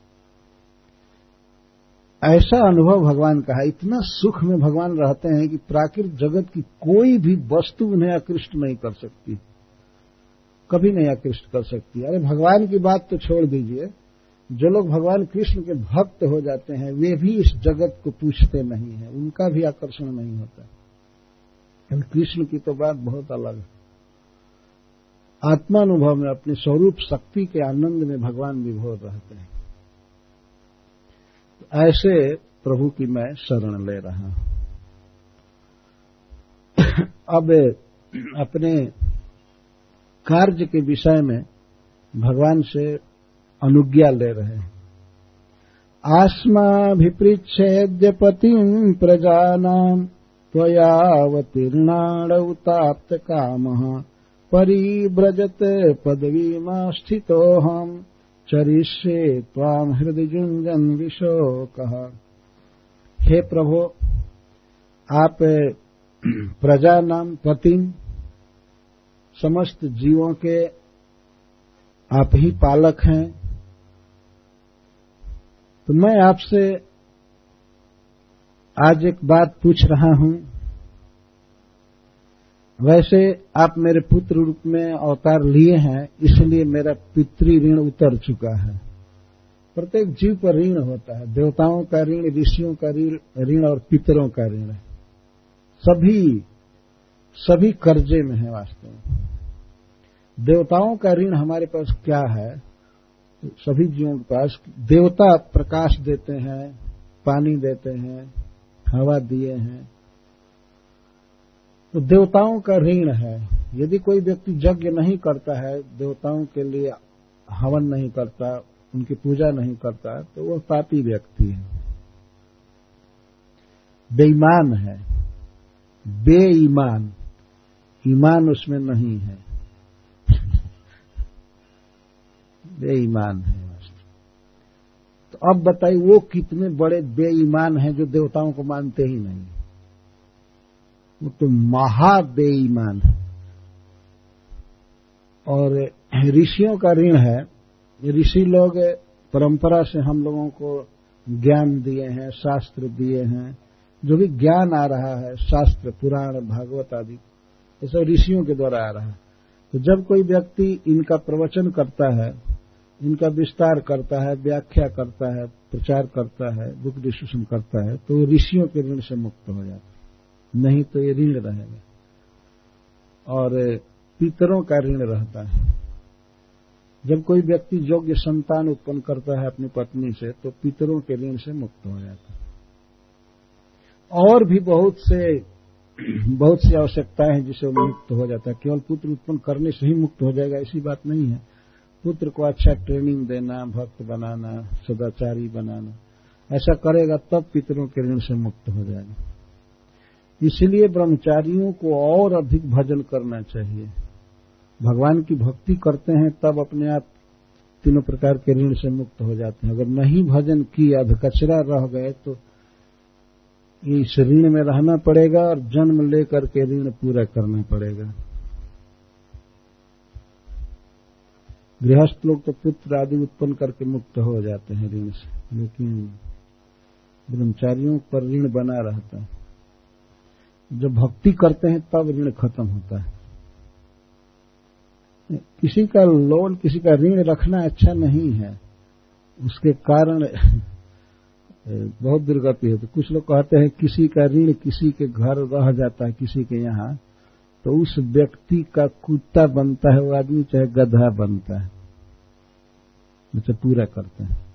ऐसा अनुभव भगवान का है, इतना सुख में भगवान रहते हैं कि प्राकृतिक जगत की कोई भी वस्तु उन्हें आकृष्ट नहीं कर सकती, कभी नहीं आकृष्ट कर सकती। अरे भगवान की बात तो छोड़ दीजिए, जो लोग भगवान कृष्ण के भक्त हो जाते हैं वे भी इस जगत को पूछते नहीं है, उनका भी आकर्षण नहीं होता। कृष्ण की तो बात बहुत अलग है। आत्मानुभव में अपने स्वरूप शक्ति के आनंद में भगवान विभोर रहते हैं। ऐसे प्रभु की मैं शरण ले रहा हूं। अब अपने कार्य के विषय में भगवान से अनुज्ञा ले रहे हैं। आस्माभिपृच्छेद्य पतिं प्रजानां त्वयावतीर्णाणौताप्त कामः परिव्रजत पदवीमास्थितोऽहं चरिष्ये त्वां हृदि जुञ्जन् विशोकः। हे प्रभु, आप प्रजा नाम पति, समस्त जीवों के आप ही पालक हैं, तो मैं आपसे आज एक बात पूछ रहा हूं। वैसे आप मेरे पुत्र रूप में अवतार लिए हैं, इसलिए मेरा पितृ ऋण उतर चुका है। प्रत्येक जीव पर ऋण होता है, देवताओं का ऋण, ऋषियों का ऋण और पितरों का ऋण। सभी सभी कर्जे में है वास्तव में। देवताओं का ऋण हमारे पास क्या है? सभी जीवों के पास देवता प्रकाश देते हैं, पानी देते हैं, हवा दिए हैं, तो देवताओं का ऋण है। यदि कोई व्यक्ति यज्ञ नहीं करता है, देवताओं के लिए हवन नहीं करता, उनकी पूजा नहीं करता, तो वह पापी व्यक्ति है, बेईमान है, बेईमान, ईमान उसमें नहीं है। बेईमान है। तो अब बताइए वो कितने बड़े बेईमान हैं जो देवताओं को मानते ही नहीं, वो तो महा बेईमान है। और ऋषियों का ऋण है, ऋषि लोग परंपरा से हम लोगों को ज्ञान दिए हैं, शास्त्र दिए हैं, जो भी ज्ञान आ रहा है शास्त्र पुराण भागवत आदि ये सब ऋषियों के द्वारा आ रहा है। तो जब कोई व्यक्ति इनका प्रवचन करता है, इनका विस्तार करता है, व्याख्या करता है, प्रचार करता है, बुक डिस्कशन करता है, तो ऋषियों के ऋण से मुक्त हो जाता है, नहीं तो ये ऋण रहेगा। और पितरों का ऋण रहता है। जब कोई व्यक्ति योग्य संतान उत्पन्न करता है अपनी पत्नी से, तो पितरों के ऋण से मुक्त हो जाता है। और भी बहुत से बहुत सी आवश्यकताएं हैं जिससे वो मुक्त हो जाता है। केवल पुत्र उत्पन्न करने से ही मुक्त हो जाएगा ऐसी बात नहीं है। पुत्र को अच्छा ट्रेनिंग देना, भक्त बनाना, सदाचारी बनाना, ऐसा करेगा तब पितरों के ऋण से मुक्त हो जाएगा। इसलिए ब्रह्मचारियों को और अधिक भजन करना चाहिए। भगवान की भक्ति करते हैं तब अपने आप तीनों प्रकार के ऋण से मुक्त हो जाते हैं। अगर नहीं भजन किया, अधकचरा रह गए, तो इस ऋण में रहना पड़ेगा और जन्म लेकर के ऋण पूरा करना पड़ेगा। गृहस्थ लोग तो पुत्र आदि उत्पन्न करके मुक्त हो जाते हैं ऋण से, लेकिन ब्रह्मचारियों पर ऋण बना रहता है। जब भक्ति करते हैं तब ऋण खत्म होता है। किसी का लोन, किसी का ऋण रखना अच्छा नहीं है, उसके कारण बहुत दुर्गति है। तो कुछ लोग कहते हैं किसी का ऋण किसी के घर रह जाता है, किसी के यहाँ, तो उस व्यक्ति का कुत्ता बनता है वो आदमी, चाहे गधा बनता है, उसे पूरा करते हैं।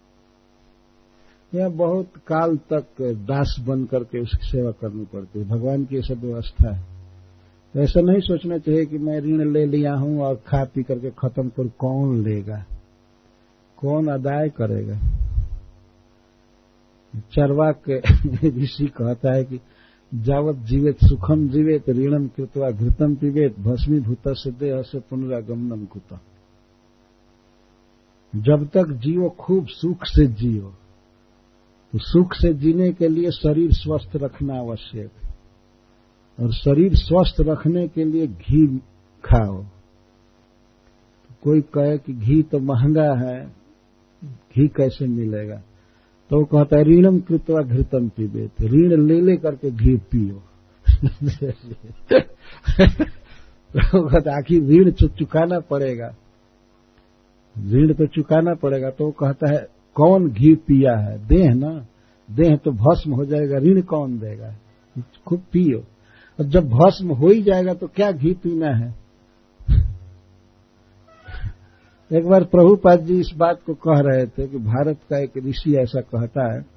यह बहुत काल तक दास बन करके उसकी सेवा करनी पड़ती है। भगवान की ऐसा व्यवस्था है। तो ऐसा नहीं सोचना चाहिए कि मैं ऋण ले लिया हूं और खा पी करके खत्म कर, कौन लेगा, कौन अदाय करेगा। चरवाक ऋषि कहता है कि जावत जीवेत सुखम जीवेत ऋणम कृत्वा घृतम पिबेत भस्मीभूत से देह से पुनरागमनम कुत। जब तक जियो खूब सुख से जियो। तो सुख से जीने के लिए शरीर स्वस्थ रखना आवश्यक है, और शरीर स्वस्थ रखने के लिए घी खाओ। तो कोई कहे कि घी तो महंगा है, घी कैसे मिलेगा, तो वो कहता है ऋणम कृत्वा घृतम पिबेत, ऋण ले ले करके घी पियो। तो कहता आखिर ऋण तो चुकाना पड़ेगा, ऋण तो चुकाना पड़ेगा। तो वो कहता है कौन घी पिया है, देह ना, देह तो भस्म हो जाएगा, ऋण कौन देगा, खूब पियो। और जब भस्म हो ही जाएगा तो क्या घी पीना है। एक बार प्रभुपाद जी इस बात को कह रहे थे कि भारत का एक ऋषि ऐसा कहता है,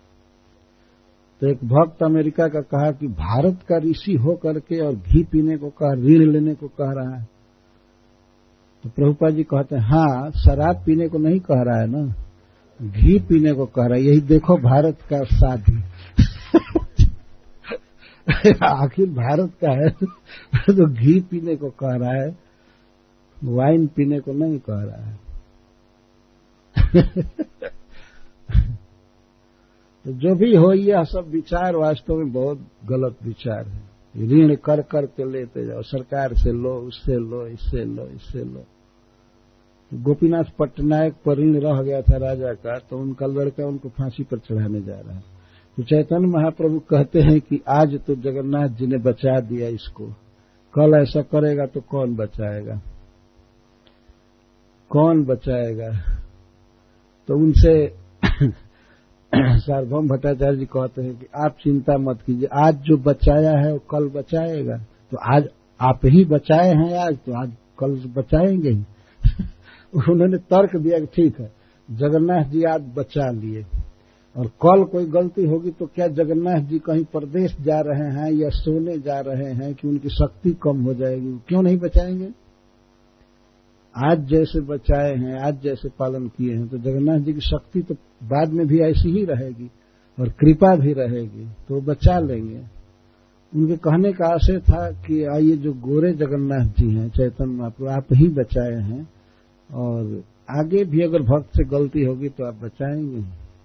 तो एक भक्त अमेरिका का कहा कि भारत का ऋषि हो करके और घी पीने को कहा, ऋण लेने को कह रहा है। तो प्रभुपाद जी कहते हैं हाँ, शराब पीने को नहीं कह रहा है ना, घी पीने को कह रहा है। यही देखो भारत का साधु। आखिर भारत का है तो घी पीने को कह रहा है, वाइन पीने को नहीं कह रहा है। तो जो भी हो, यह सब विचार वास्तव में बहुत गलत विचार है। ऋण कर कर के लेते जाओ, सरकार से लो, उससे लो, इससे लो, इससे लो। गोपीनाथ पटनायक पर ऋण रह गया था राजा का, तो उनका लड़का उनको फांसी पर चढ़ाने जा रहा है। तो चैतन्य महाप्रभु कहते हैं कि आज तो जगन्नाथ जी ने बचा दिया इसको, कल ऐसा करेगा तो कौन बचाएगा, कौन बचाएगा। तो उनसे सार्वभौम भट्टाचार्य जी कहते हैं कि आप चिंता मत कीजिए, आज जो बचाया है वो कल बचाएगा। तो आज आप ही बचाए हैं, आज तो आज कल बचाएंगे ही। उन्होंने तर्क दिया कि ठीक है, जगन्नाथ जी आज बचा लिए, और कल कोई गलती होगी तो क्या जगन्नाथ जी कहीं प्रदेश जा रहे हैं या सोने जा रहे हैं कि उनकी शक्ति कम हो जाएगी, क्यों नहीं बचाएंगे। आज जैसे बचाए हैं, आज जैसे पालन किए हैं, तो जगन्नाथ जी की शक्ति तो बाद में भी ऐसी ही रहेगी और कृपा भी रहेगी, तो बचा लेंगे। उनके कहने का आशय था कि आइए जो गोरे जगन्नाथ जी हैं चैतन्य महाप्रभु, आप ही बचाए हैं, और आगे भी अगर भक्त से गलती होगी तो आप बचाएंगे।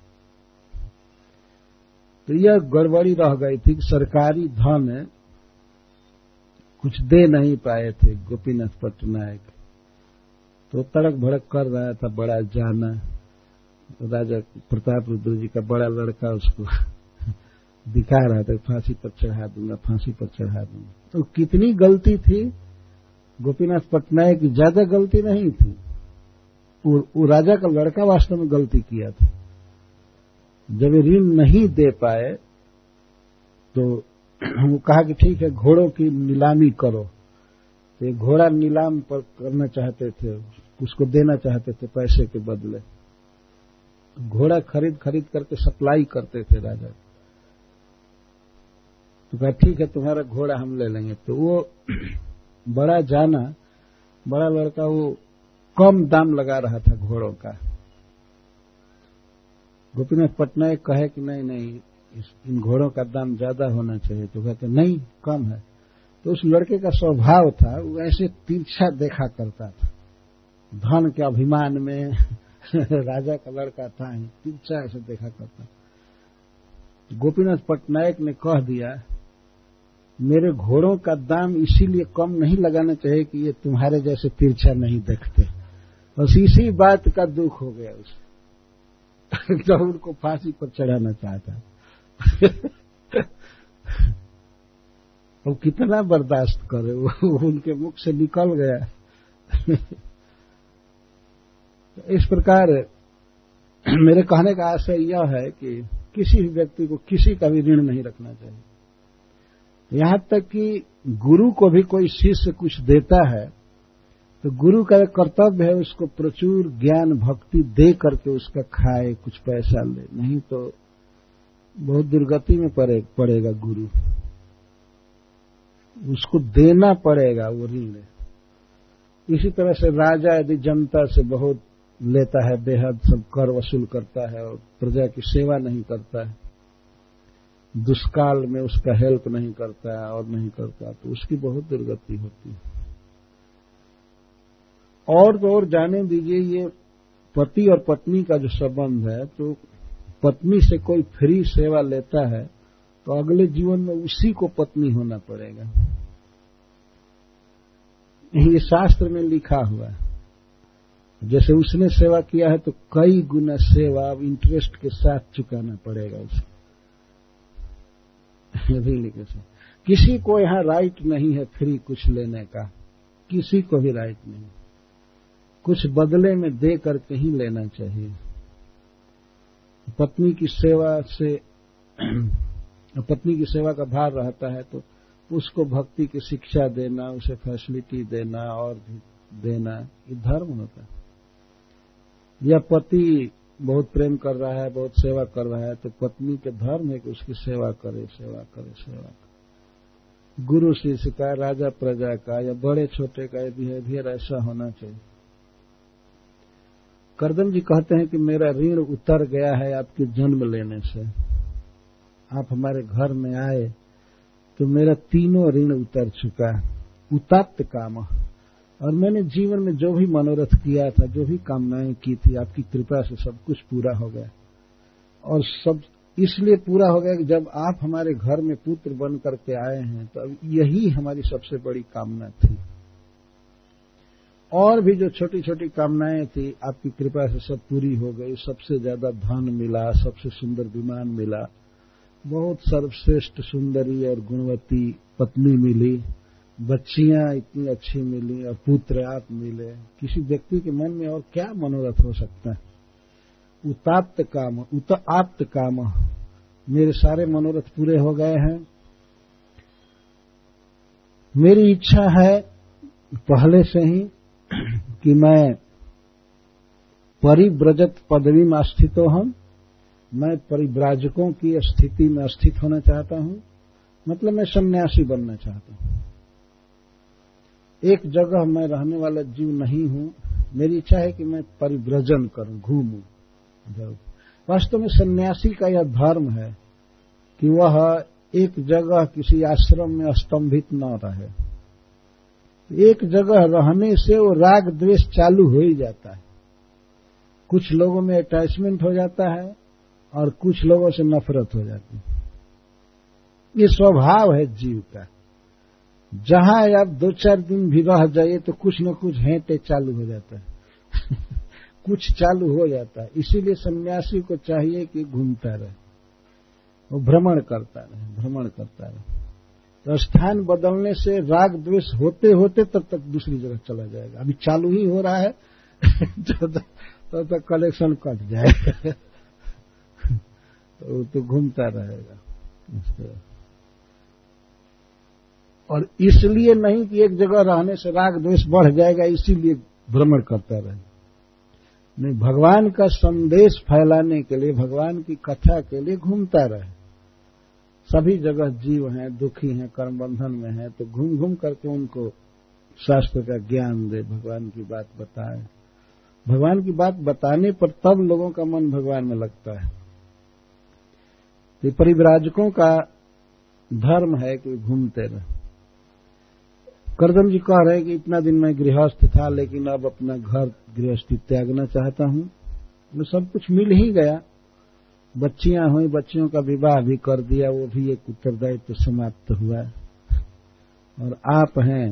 तो यह गड़बड़ी रह गई थी कि सरकारी धन कुछ दे नहीं पाए थे गोपीनाथ पटनायक, तो तड़क भड़क कर रहा था बड़ा जाना। राजा प्रताप रुद्र जी का बड़ा लड़का उसको दिखा रहा था, फांसी पर चढ़ा दूंगा, फांसी पर चढ़ा दूंगा। तो कितनी गलती थी गोपीनाथ पटनायक की, ज्यादा गलती नहीं थी। वो, वो राजा का लड़का वास्तव में गलती किया था। जब ऋण नहीं दे पाए तो वो कहा कि ठीक है घोड़ों की नीलामी करो। तो ये घोड़ा नीलाम पर करना चाहते थे, उसको देना चाहते थे पैसे के बदले। घोड़ा खरीद खरीद करके सप्लाई करते थे राजा। तो कहा ठीक है तुम्हारा घोड़ा हम ले लेंगे। तो वो बड़ा जाना, बड़ा लड़का, वो कम दाम लगा रहा था घोड़ों का। गोपीनाथ पटनायक कहे कि नहीं नहीं इन घोड़ों का दाम ज्यादा होना चाहिए। तो कहते नहीं कम है। तो उस लड़के का स्वभाव था, वो ऐसे तिरछा देखा करता था, धन के अभिमान में राजा का लड़का था, तिरछा ऐसे देखा करता। गोपीनाथ पटनायक ने कह दिया मेरे घोड़ों का दाम इसीलिए कम नहीं लगाना चाहिए कि ये तुम्हारे जैसे तिरछा नहीं देखते। बस इसी बात का दुख हो गया उसे, जब उनको फांसी पर चढ़ाना चाहता। वो कितना बर्दाश्त करे, वो उनके मुख से निकल गया। इस प्रकार मेरे कहने का आशय यह है कि किसी भी व्यक्ति को किसी का भी ऋण नहीं रखना चाहिए। यहां तक कि गुरु को भी कोई शिष्य कुछ देता है तो गुरु का कर्तव्य है उसको प्रचुर ज्ञान भक्ति दे करके उसका खाए, कुछ पैसा ले, नहीं तो बहुत दुर्गति में पड़े, पड़ेगा गुरु। उसको देना पड़ेगा वो ऋण। इसी तरह से राजा यदि जनता से बहुत लेता है, बेहद सब कर वसूल करता है और प्रजा की सेवा नहीं करता है, दुष्काल में उसका हेल्प नहीं करता है और नहीं करता, तो उसकी बहुत दुर्गति होती है। और तो और जाने दीजिए, ये पति और पत्नी का जो संबंध है, तो पत्नी से कोई फ्री सेवा लेता है तो अगले जीवन में उसी को पत्नी होना पड़ेगा। ये शास्त्र में लिखा हुआ है। जैसे उसने सेवा किया है तो कई गुना सेवा अब इंटरेस्ट के साथ चुकाना पड़ेगा उसको। भी लिखे से किसी को यहाँ राइट नहीं है फ्री कुछ लेने का, किसी को भी राइट नहीं। कुछ बदले में दे करके ही लेना चाहिए। पत्नी की सेवा से पत्नी की सेवा का भार रहता है तो उसको भक्ति की शिक्षा देना, उसे फैसिलिटी देना और भी देना, ये धर्म होता है। या पति बहुत प्रेम कर रहा है, बहुत सेवा कर रहा है, तो पत्नी के धर्म है कि उसकी सेवा करे, सेवा करे, सेवा करे। गुरु शिष्य का, राजा प्रजा का या बड़े छोटे का बिहेवियर ऐसा होना चाहिए। करदम जी कहते हैं कि मेरा ऋण उतर गया है आपके जन्म लेने से। आप हमारे घर में आए तो मेरा तीनों ऋण उतर चुका है। उताप्त काम, और मैंने जीवन में जो भी मनोरथ किया था, जो भी कामनाएं की थी, आपकी कृपा से सब कुछ पूरा हो गया। और सब इसलिए पूरा हो गया कि जब आप हमारे घर में पुत्र बन करके आए हैं तो अब यही हमारी सबसे बड़ी कामना थी। और भी जो छोटी छोटी कामनाएं थी आपकी कृपा से सब पूरी हो गई। सबसे ज्यादा धन मिला, सबसे सुंदर विमान मिला, बहुत सर्वश्रेष्ठ सुंदरी और गुणवती पत्नी मिली, बच्चियां इतनी अच्छी मिली और पुत्र आप मिले। किसी व्यक्ति के मन में और क्या मनोरथ हो सकता है। उताप्त काम, उत आप्त काम, मेरे सारे मनोरथ पूरे हो गए हैं। मेरी इच्छा है पहले से ही कि मैं परिव्रजत पदवी में स्थितो हम, मैं परिव्राजकों की स्थिति में स्थित होना चाहता हूं। मतलब मैं सन्यासी बनना चाहता हूं। एक जगह मैं रहने वाला जीव नहीं हूं। मेरी इच्छा है कि मैं परिव्रजन करूं, घूमूं। वास्तव में सन्यासी का यह धर्म है कि वह एक जगह किसी आश्रम में स्तंभित न रहे। एक जगह रहने से वो राग द्वेष चालू हो ही जाता है। कुछ लोगों में अटैचमेंट हो जाता है और कुछ लोगों से नफरत हो जाती है। ये स्वभाव है जीव का। जहां आप दो चार दिन भी रह जाइए तो कुछ न कुछ हेंटे चालू हो जाता है कुछ चालू हो जाता है। इसीलिए सन्यासी को चाहिए कि घूमता रहे, वो भ्रमण करता रहे, भ्रमण करता रहे। तो स्थान बदलने से राग द्वेष होते होते तब तक दूसरी जगह चला जाएगा। अभी चालू ही हो रहा है तब तो तक कलेक्शन कट जाएगा तो तो घूमता रहेगा। और इसलिए नहीं कि एक जगह रहने से राग द्वेष बढ़ जाएगा, इसीलिए भ्रमण करता रहे। नहीं, भगवान का संदेश फैलाने के लिए, भगवान की कथा के लिए घूमता रहे। सभी जगह जीव हैं, दुखी हैं, कर्म बंधन में हैं, तो घूम घूम करके उनको शास्त्र का ज्ञान दे, भगवान की बात बताए। भगवान की बात बताने पर तब लोगों का मन भगवान में लगता है। तो परिव्राजकों का धर्म है कि घूमते रहे। करदम जी कह रहे हैं कि इतना दिन मैं गृहस्थ था, लेकिन अब अपना घर गृहस्थी त्यागना चाहता हूं। मैं सब कुछ मिल ही गया, बच्चियां हुई, बच्चियों का विवाह भी कर दिया, वो भी एक उत्तरदायित्व तो समाप्त हुआ, और आप हैं।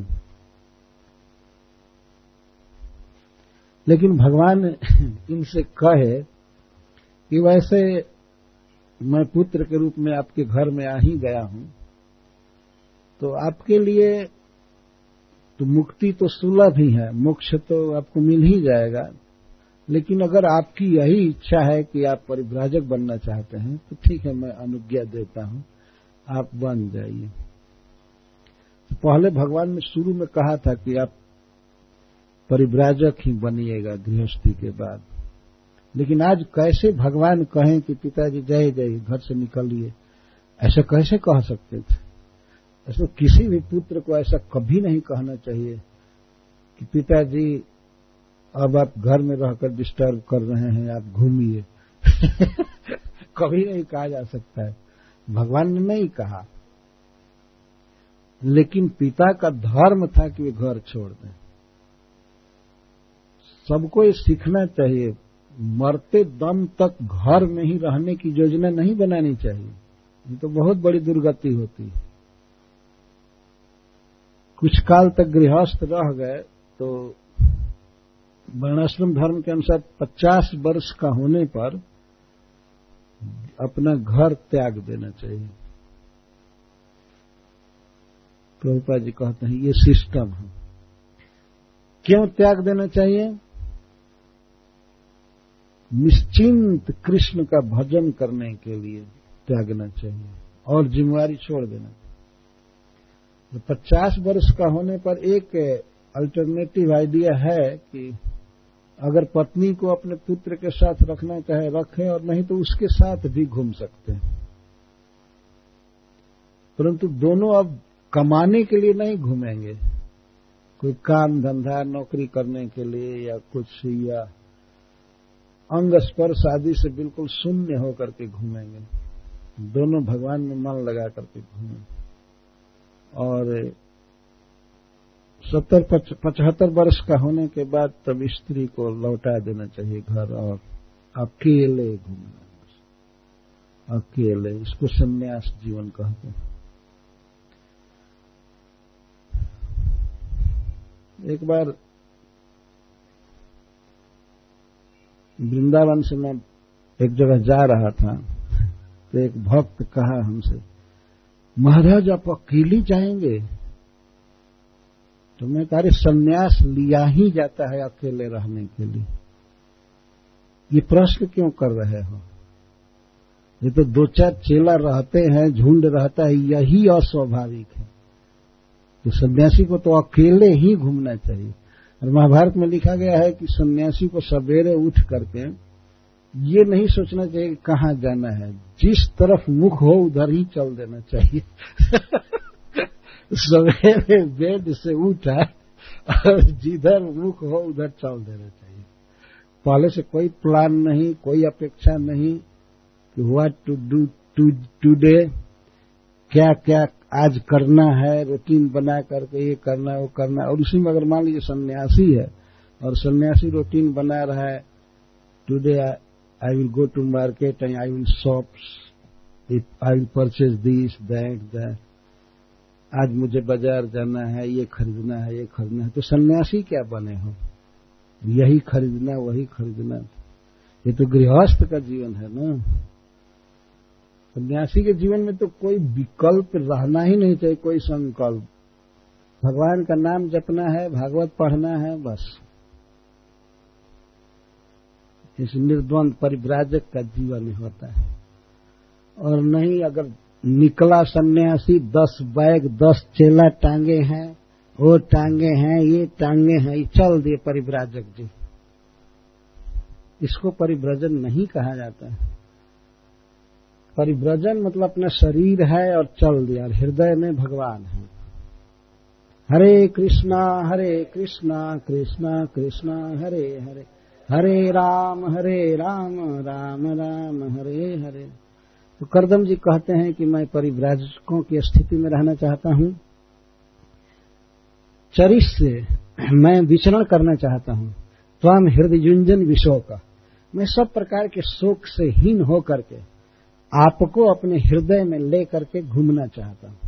लेकिन भगवान इनसे कहे कि वैसे मैं पुत्र के रूप में आपके घर में आ ही गया हूं, तो आपके लिए तो मुक्ति तो सुलभ ही है, मोक्ष तो आपको मिल ही जाएगा। लेकिन अगर आपकी यही इच्छा है कि आप परिव्राजक बनना चाहते हैं तो ठीक है, मैं अनुज्ञा देता हूं, आप बन जाइए। तो पहले भगवान ने शुरू में कहा था कि आप परिव्राजक ही बनिएगा गृहस्थी के बाद। लेकिन आज कैसे भगवान कहें कि पिताजी जय जय घर से निकलिए, ऐसा कैसे कह सकते थे? ऐसा किसी भी पुत्र को ऐसा कभी नहीं कहना चाहिए कि पिताजी अब आप घर में रहकर डिस्टर्ब कर रहे हैं, आप घूमिए कभी नहीं कहा जा सकता है। भगवान ने नहीं कहा, लेकिन पिता का धर्म था कि वे घर छोड़ दें। सबको ये सीखना चाहिए, मरते दम तक घर में ही रहने की योजना नहीं बनानी चाहिए, ये तो बहुत बड़ी दुर्गति होती है। कुछ काल तक गृहस्थ रह गए तो वर्णाश्रम धर्म के अनुसार पचास वर्ष का होने पर अपना घर त्याग देना चाहिए। प्रभुपाद जी कहते हैं ये सिस्टम है। क्यों त्याग देना चाहिए? निश्चिंत कृष्ण का भजन करने के लिए त्यागना चाहिए और जिम्मेवारी छोड़ देना। पचास वर्ष का होने पर एक अल्टरनेटिव आइडिया है कि अगर पत्नी को अपने पुत्र के साथ रखना चाहे रखें, और नहीं तो उसके साथ भी घूम सकते हैं। परंतु दोनों अब कमाने के लिए नहीं घूमेंगे, कोई काम धंधा नौकरी करने के लिए या कुछ, या अंग स्पर्श आदि से बिल्कुल शून्य होकर के घूमेंगे। दोनों भगवान में मन लगा करके घूमेंगे। और सत्तर पचहत्तर वर्ष का होने के बाद तब स्त्री को लौटा देना चाहिए घर, और अकेले घूमना, अकेले। इसको संन्यास जीवन कहते हैं। एक बार वृंदावन से मैं एक जगह जा रहा था, तो एक भक्त कहा हमसे, महाराज आप अकेले जाएंगे? तो मैं कहा, संन्यास लिया ही जाता है अकेले रहने के लिए, ये प्रश्न क्यों कर रहे हो? ये तो दो चार चेला रहते हैं, झुंड रहता है, यही अस्वाभाविक है। तो सन्यासी को तो अकेले ही घूमना चाहिए। और महाभारत में लिखा गया है कि सन्यासी को सवेरे उठ करके ये नहीं सोचना चाहिए कि कहाँ जाना है, जिस तरफ मुख हो उधर ही चल देना चाहिए सवेरे बेड से उठा और जिधर मुख हो उधर चल देना चाहिए। पहले से कोई प्लान नहीं, कोई अपेक्षा नहीं कि व्हाट टू डू टुडे, क्या क्या आज करना है, रूटीन बना करके ये करना वो करना। और उसी में अगर मान लीजिए सन्यासी है और सन्यासी रूटीन बना रहा है, today I, I will go to market and I will shops, if I will purchase this, that, that. आज मुझे बाजार जाना है, ये खरीदना है, ये खरीदना है। तो सन्यासी क्या बने हो? यही खरीदना, वही खरीदना। ये तो गृहस्थ का जीवन है ना। सन्यासी के जीवन में तो कोई विकल्प रहना ही नहीं चाहिए, कोई संकल्प। भगवान का नाम जपना है, भागवत पढ़ना है, बस। इस निर्द्वंद परिव्राजक का जीवन होता है। और नहीं, अगर निकला सन्यासी, दस बैग, दस चेला टांगे हैं, वो टांगे हैं, ये टांगे हैं, ये चल दिए परिव्राजक जी। इसको परिव्रजन नहीं कहा जाता है। परिव्रजन मतलब अपना शरीर है और चल दिया, और हृदय में भगवान है। हरे कृष्णा हरे कृष्णा कृष्णा कृष्णा हरे हरे, हरे राम हरे राम राम राम हरे हरे। तो करदम जी कहते हैं कि मैं परिव्राजकों की स्थिति में रहना चाहता हूं, चरिश से मैं विचरण करना चाहता हूं। त्वाम हृदय युंजन विशोक, मैं सब प्रकार के शोक से हीन हो करके आपको अपने हृदय में ले करके घूमना चाहता हूं,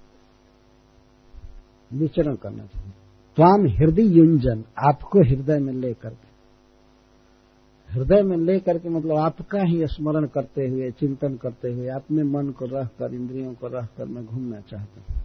विचरण करना चाहता हूं। त्वाम हृदय युंजन, आपको हृदय में ले करके, हृदय में ले करके मतलब आपका ही स्मरण करते हुए, चिंतन करते हुए, आप में मन को रख कर, इंद्रियों को रख कर मैं घूमना चाहता हूं।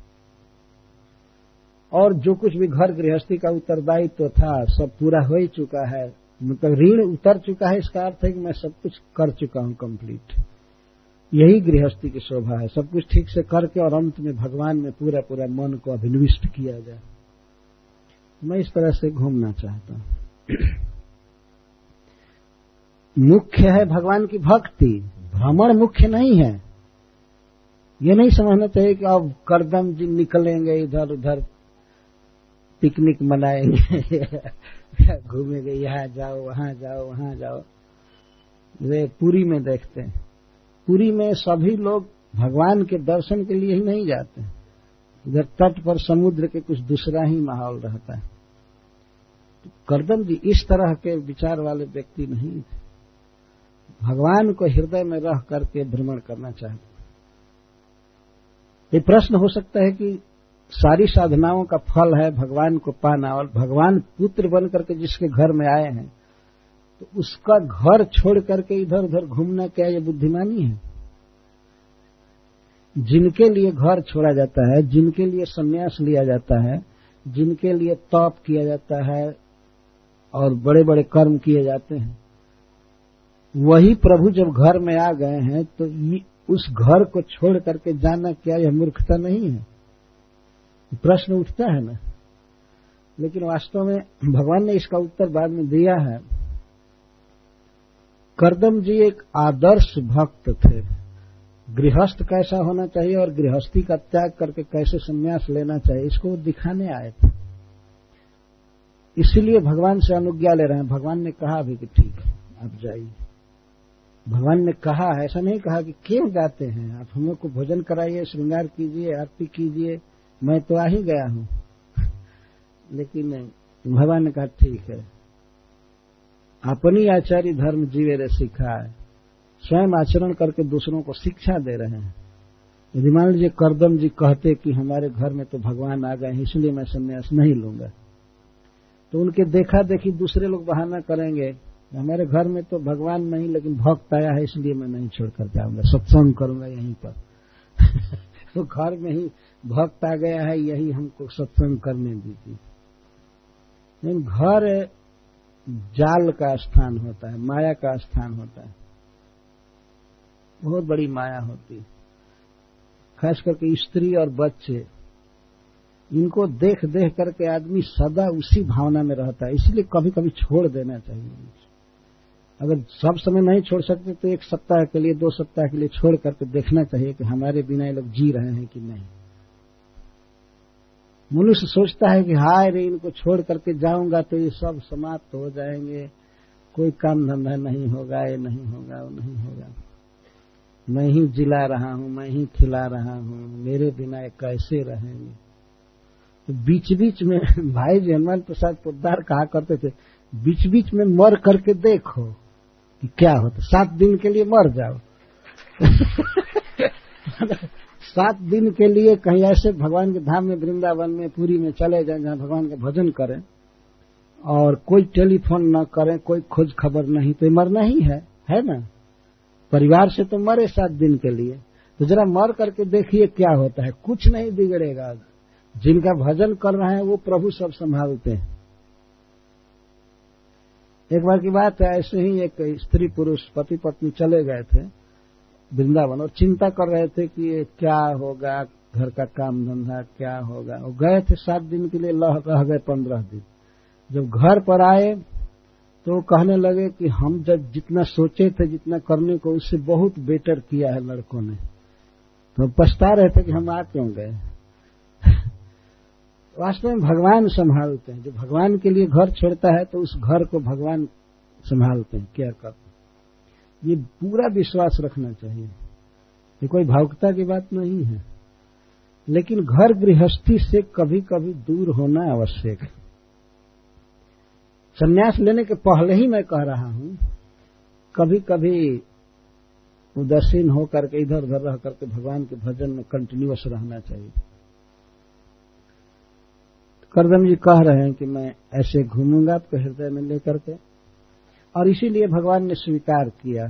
और जो कुछ भी घर गृहस्थी का उत्तरदायित्व था सब पूरा हो ही चुका है, मतलब ऋण उतर चुका है। इसका अर्थ है कि मैं सब कुछ कर चुका हूं कंप्लीट। यही गृहस्थी की शोभा है, सब कुछ ठीक से करके और अंत में भगवान में पूरा पूरा मन को अभिनिविष्ट किया जाए। मैं इस तरह से घूमना चाहता हूं। मुख्य है भगवान की भक्ति, भ्रमण मुख्य नहीं है। ये नहीं समझना चाहिए कि अब करदम जी निकलेंगे इधर उधर, पिकनिक मनाएंगे, घूमेंगे, यहाँ जाओ वहां जाओ वहां जाओ। वे पुरी में देखते हैं, पुरी में सभी लोग भगवान के दर्शन के लिए ही नहीं जाते, इधर तट पर समुद्र के कुछ दूसरा ही माहौल रहता है। तो करदम जी इस तरह के विचार वाले व्यक्ति नहीं थे, भगवान को हृदय में रह करके भ्रमण करना चाहते। ये प्रश्न हो सकता है कि सारी साधनाओं का फल है भगवान को पाना, और भगवान पुत्र बन करके जिसके घर में आए हैं तो उसका घर छोड़ करके इधर उधर घूमना क्या ये बुद्धिमानी है? जिनके लिए घर छोड़ा जाता है, जिनके लिए संन्यास लिया जाता है, जिनके लिए तप किया जाता है और बड़े बड़े कर्म किए जाते हैं, वही प्रभु जब घर में आ गए हैं तो उस घर को छोड़ करके जाना क्या यह मूर्खता नहीं है? प्रश्न उठता है ना। लेकिन वास्तव में भगवान ने इसका उत्तर बाद में दिया है। करदम जी एक आदर्श भक्त थे। गृहस्थ कैसा होना चाहिए और गृहस्थी का त्याग करके कैसे संन्यास लेना चाहिए, इसको वो दिखाने आए थे। इसलिए भगवान से अनुज्ञा ले रहे हैं। भगवान ने कहा भी कि ठीक है आप जाइए। भगवान ने कहा है, ऐसा नहीं कहा कि क्यों जाते हैं आप, हम लोग को भोजन कराइए, श्रृंगार कीजिए, आरती कीजिए, मैं तो आ ही गया हूं। लेकिन भगवान ने कहा ठीक है, अपनी आचार्य धर्म जीवे रे सिखा है, स्वयं आचरण करके दूसरों को शिक्षा दे रहे हैं। यदि मान लीजिए करदम जी कहते कि हमारे घर में तो भगवान आ गए इसलिए मैं संन्यास नहीं लूंगा, तो उनके देखा देखी दूसरे लोग बहाना करेंगे, हमारे घर में तो भगवान नहीं लेकिन भक्त आया है इसलिए मैं नहीं छोड़कर जाऊंगा, सत्संग करूंगा यहीं पर। तो घर में ही भक्त आ गया है, यही हमको सत्संग करने दीजिए। लेकिन घर जाल का स्थान होता है, माया का स्थान होता है, बहुत बड़ी माया होती है। खास करके स्त्री और बच्चे, इनको देख देख करके आदमी सदा उसी भावना में रहता है, इसलिए कभी कभी छोड़ देना चाहिए। अगर सब समय नहीं छोड़ सकते तो एक सप्ताह के लिए, दो सप्ताह के लिए छोड़ करके देखना चाहिए कि हमारे बिना ये लोग जी रहे हैं कि नहीं। मनुष्य सोचता है कि हाय रे इनको छोड़ करके जाऊंगा तो ये सब समाप्त हो जाएंगे, कोई काम धंधा नहीं होगा, ये नहीं होगा, वो नहीं होगा, मैं ही जिला रहा हूं, मैं ही खिला रहा हूं, मेरे बिना ये कैसे रहेंगे। तो बीच बीच में भाई जी हनुमान प्रसाद पोद्दार कहा करते थे, बीच बीच में मर करके देखो, कि क्या होता, सात दिन के लिए मर जाओ। सात दिन के लिए कहीं ऐसे भगवान के धाम में, वृंदावन में, पुरी में चले जाएं जहां भगवान का भजन करें और कोई टेलीफोन न करें, कोई खोज खबर नहीं, तो मरना ही है, है ना। परिवार से तो मरे सात दिन के लिए, तो जरा मर करके देखिए क्या होता है। कुछ नहीं बिगड़ेगा। जिनका भजन कर रहे हैं वो प्रभु सब संभालते हैं। एक बार की बात है, ऐसे ही एक स्त्री पुरुष पति पत्नी चले गए थे वृंदावन और चिंता कर रहे थे कि ये क्या होगा, घर का काम धंधा क्या होगा। वो गए थे सात दिन के लिए, रह गए पंद्रह दिन। जब घर पर आए तो कहने लगे कि हम जब जितना सोचे थे, जितना करने को, उससे बहुत बेटर किया है लड़कों ने। तो पछता रहे थे कि हम आ क्यों गए। वास्तव में भगवान संभालते हैं। जो भगवान के लिए घर छोड़ता है तो उस घर को भगवान संभालते हैं, क्या करते हैं। ये पूरा विश्वास रखना चाहिए। ये कोई भावुकता की बात नहीं है, लेकिन घर गृहस्थी से कभी कभी दूर होना आवश्यक है। संन्यास लेने के पहले ही मैं कह रहा हूं, कभी कभी उदासीन होकर के इधर उधर रह करके भगवान के भजन में कंटिन्यूअस रहना चाहिए। करदम जी कह रहे हैं कि मैं ऐसे घूमूंगा आपको हृदय में लेकर के, और इसीलिए भगवान ने स्वीकार किया।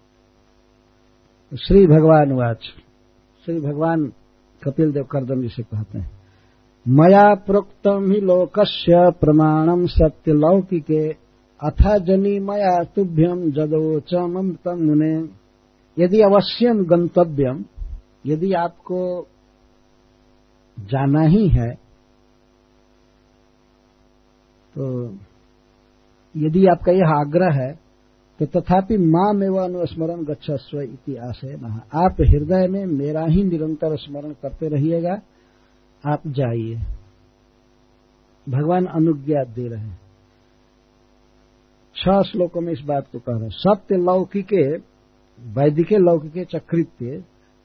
श्री भगवान वाच, श्री भगवान कपिल देव करदम जी से कहते हैं, मया प्रोक्तम ही लोकस्य प्रमाणम सत्य लौकिके अथा जनी मया तुभ्यम जदोचम तम मुने। यदि अवश्यम गंतव्यम, यदि आपको जाना ही है, तो यदि आपका यह आग्रह है तो तथापि माम एवं अनुस्मरण गच्छस्व इति आशय नः। आप हृदय में मेरा ही निरंतर स्मरण करते रहिएगा, आप जाइए। भगवान अनुज्ञा दे रहे हैं। छह श्लोकों में इस बात को कह रहे हैं। सत्य लौकिके, वैदिके लौकिके चक्रित्य,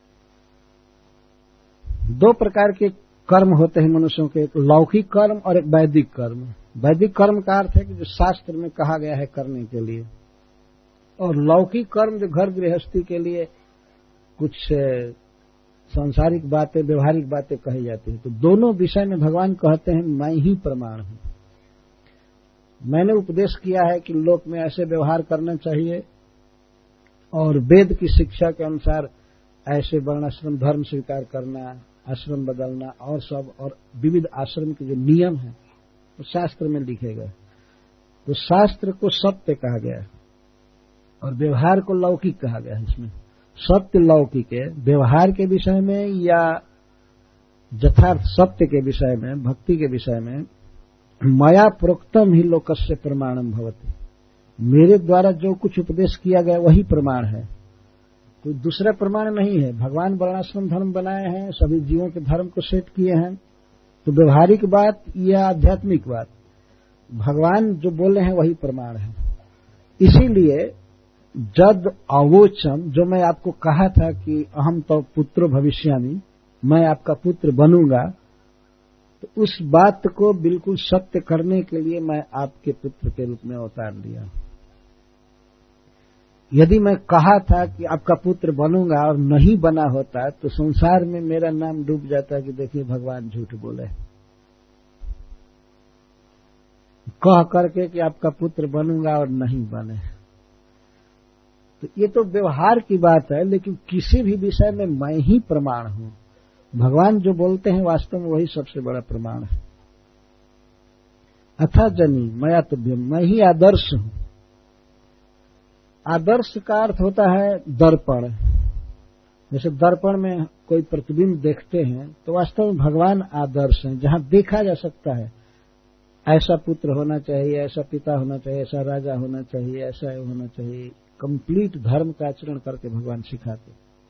दो प्रकार के कर्म होते हैं मनुष्यों के, एक लौकिक कर्म और एक वैदिक कर्म। वैदिक कर्म का अर्थ है कि जो शास्त्र में कहा गया है करने के लिए, और लौकिक कर्म जो घर गृहस्थी के लिए कुछ सांसारिक बातें, व्यवहारिक बातें कही जाती है। तो दोनों विषय में भगवान कहते हैं मैं ही प्रमाण हूं। मैंने उपदेश किया है कि लोक में ऐसे व्यवहार करना चाहिए और वेद की शिक्षा के अनुसार ऐसे वर्णाश्रम धर्म स्वीकार करना, आश्रम बदलना और सब, और विविध आश्रम के जो नियम हैं वो तो शास्त्र में लिखे गए। तो शास्त्र को सत्य कहा गया है और व्यवहार को लौकिक कहा गया है। इसमें सत्य लौकिक है, व्यवहार के विषय में या यथार्थ सत्य के विषय में, भक्ति के विषय में मया प्रोक्तम ही लोकस्य प्रमाणम भवति। मेरे द्वारा जो कुछ उपदेश किया गया वही प्रमाण है, कोई दूसरा प्रमाण नहीं है। भगवान वर्णाश्रम धर्म बनाए हैं, सभी जीवों के धर्म को सेट किए हैं। तो व्यवहारिक बात या आध्यात्मिक बात, भगवान जो बोले हैं वही प्रमाण है। इसीलिए जद अवोचम, जो मैं आपको कहा था कि अहम तो पुत्र भविष्यामि, मैं आपका पुत्र बनूंगा, तो उस बात को बिल्कुल सत्य करने के लिए मैं आपके पुत्र के रूप में अवतार लिया। यदि मैं कहा था कि आपका पुत्र बनूंगा और नहीं बना होता तो संसार में मेरा नाम डूब जाता कि देखिए भगवान झूठ बोले। कह करके कि आपका पुत्र बनूंगा और नहीं बने, तो ये तो व्यवहार की बात है। लेकिन किसी भी विषय में मैं ही प्रमाण हूं। भगवान जो बोलते हैं वास्तव में वही सबसे बड़ा प्रमाण है। अथा जनी मया तुभ्यम, मैं ही आदर्श हूं। आदर्श का अर्थ होता है दर्पण। जैसे दर्पण में कोई प्रतिबिंब देखते हैं तो वास्तव में भगवान आदर्श हैं, जहां देखा जा सकता है ऐसा पुत्र होना चाहिए, ऐसा पिता होना चाहिए, ऐसा राजा होना चाहिए, ऐसा होना चाहिए। कंप्लीट धर्म का आचरण करके भगवान सिखाते।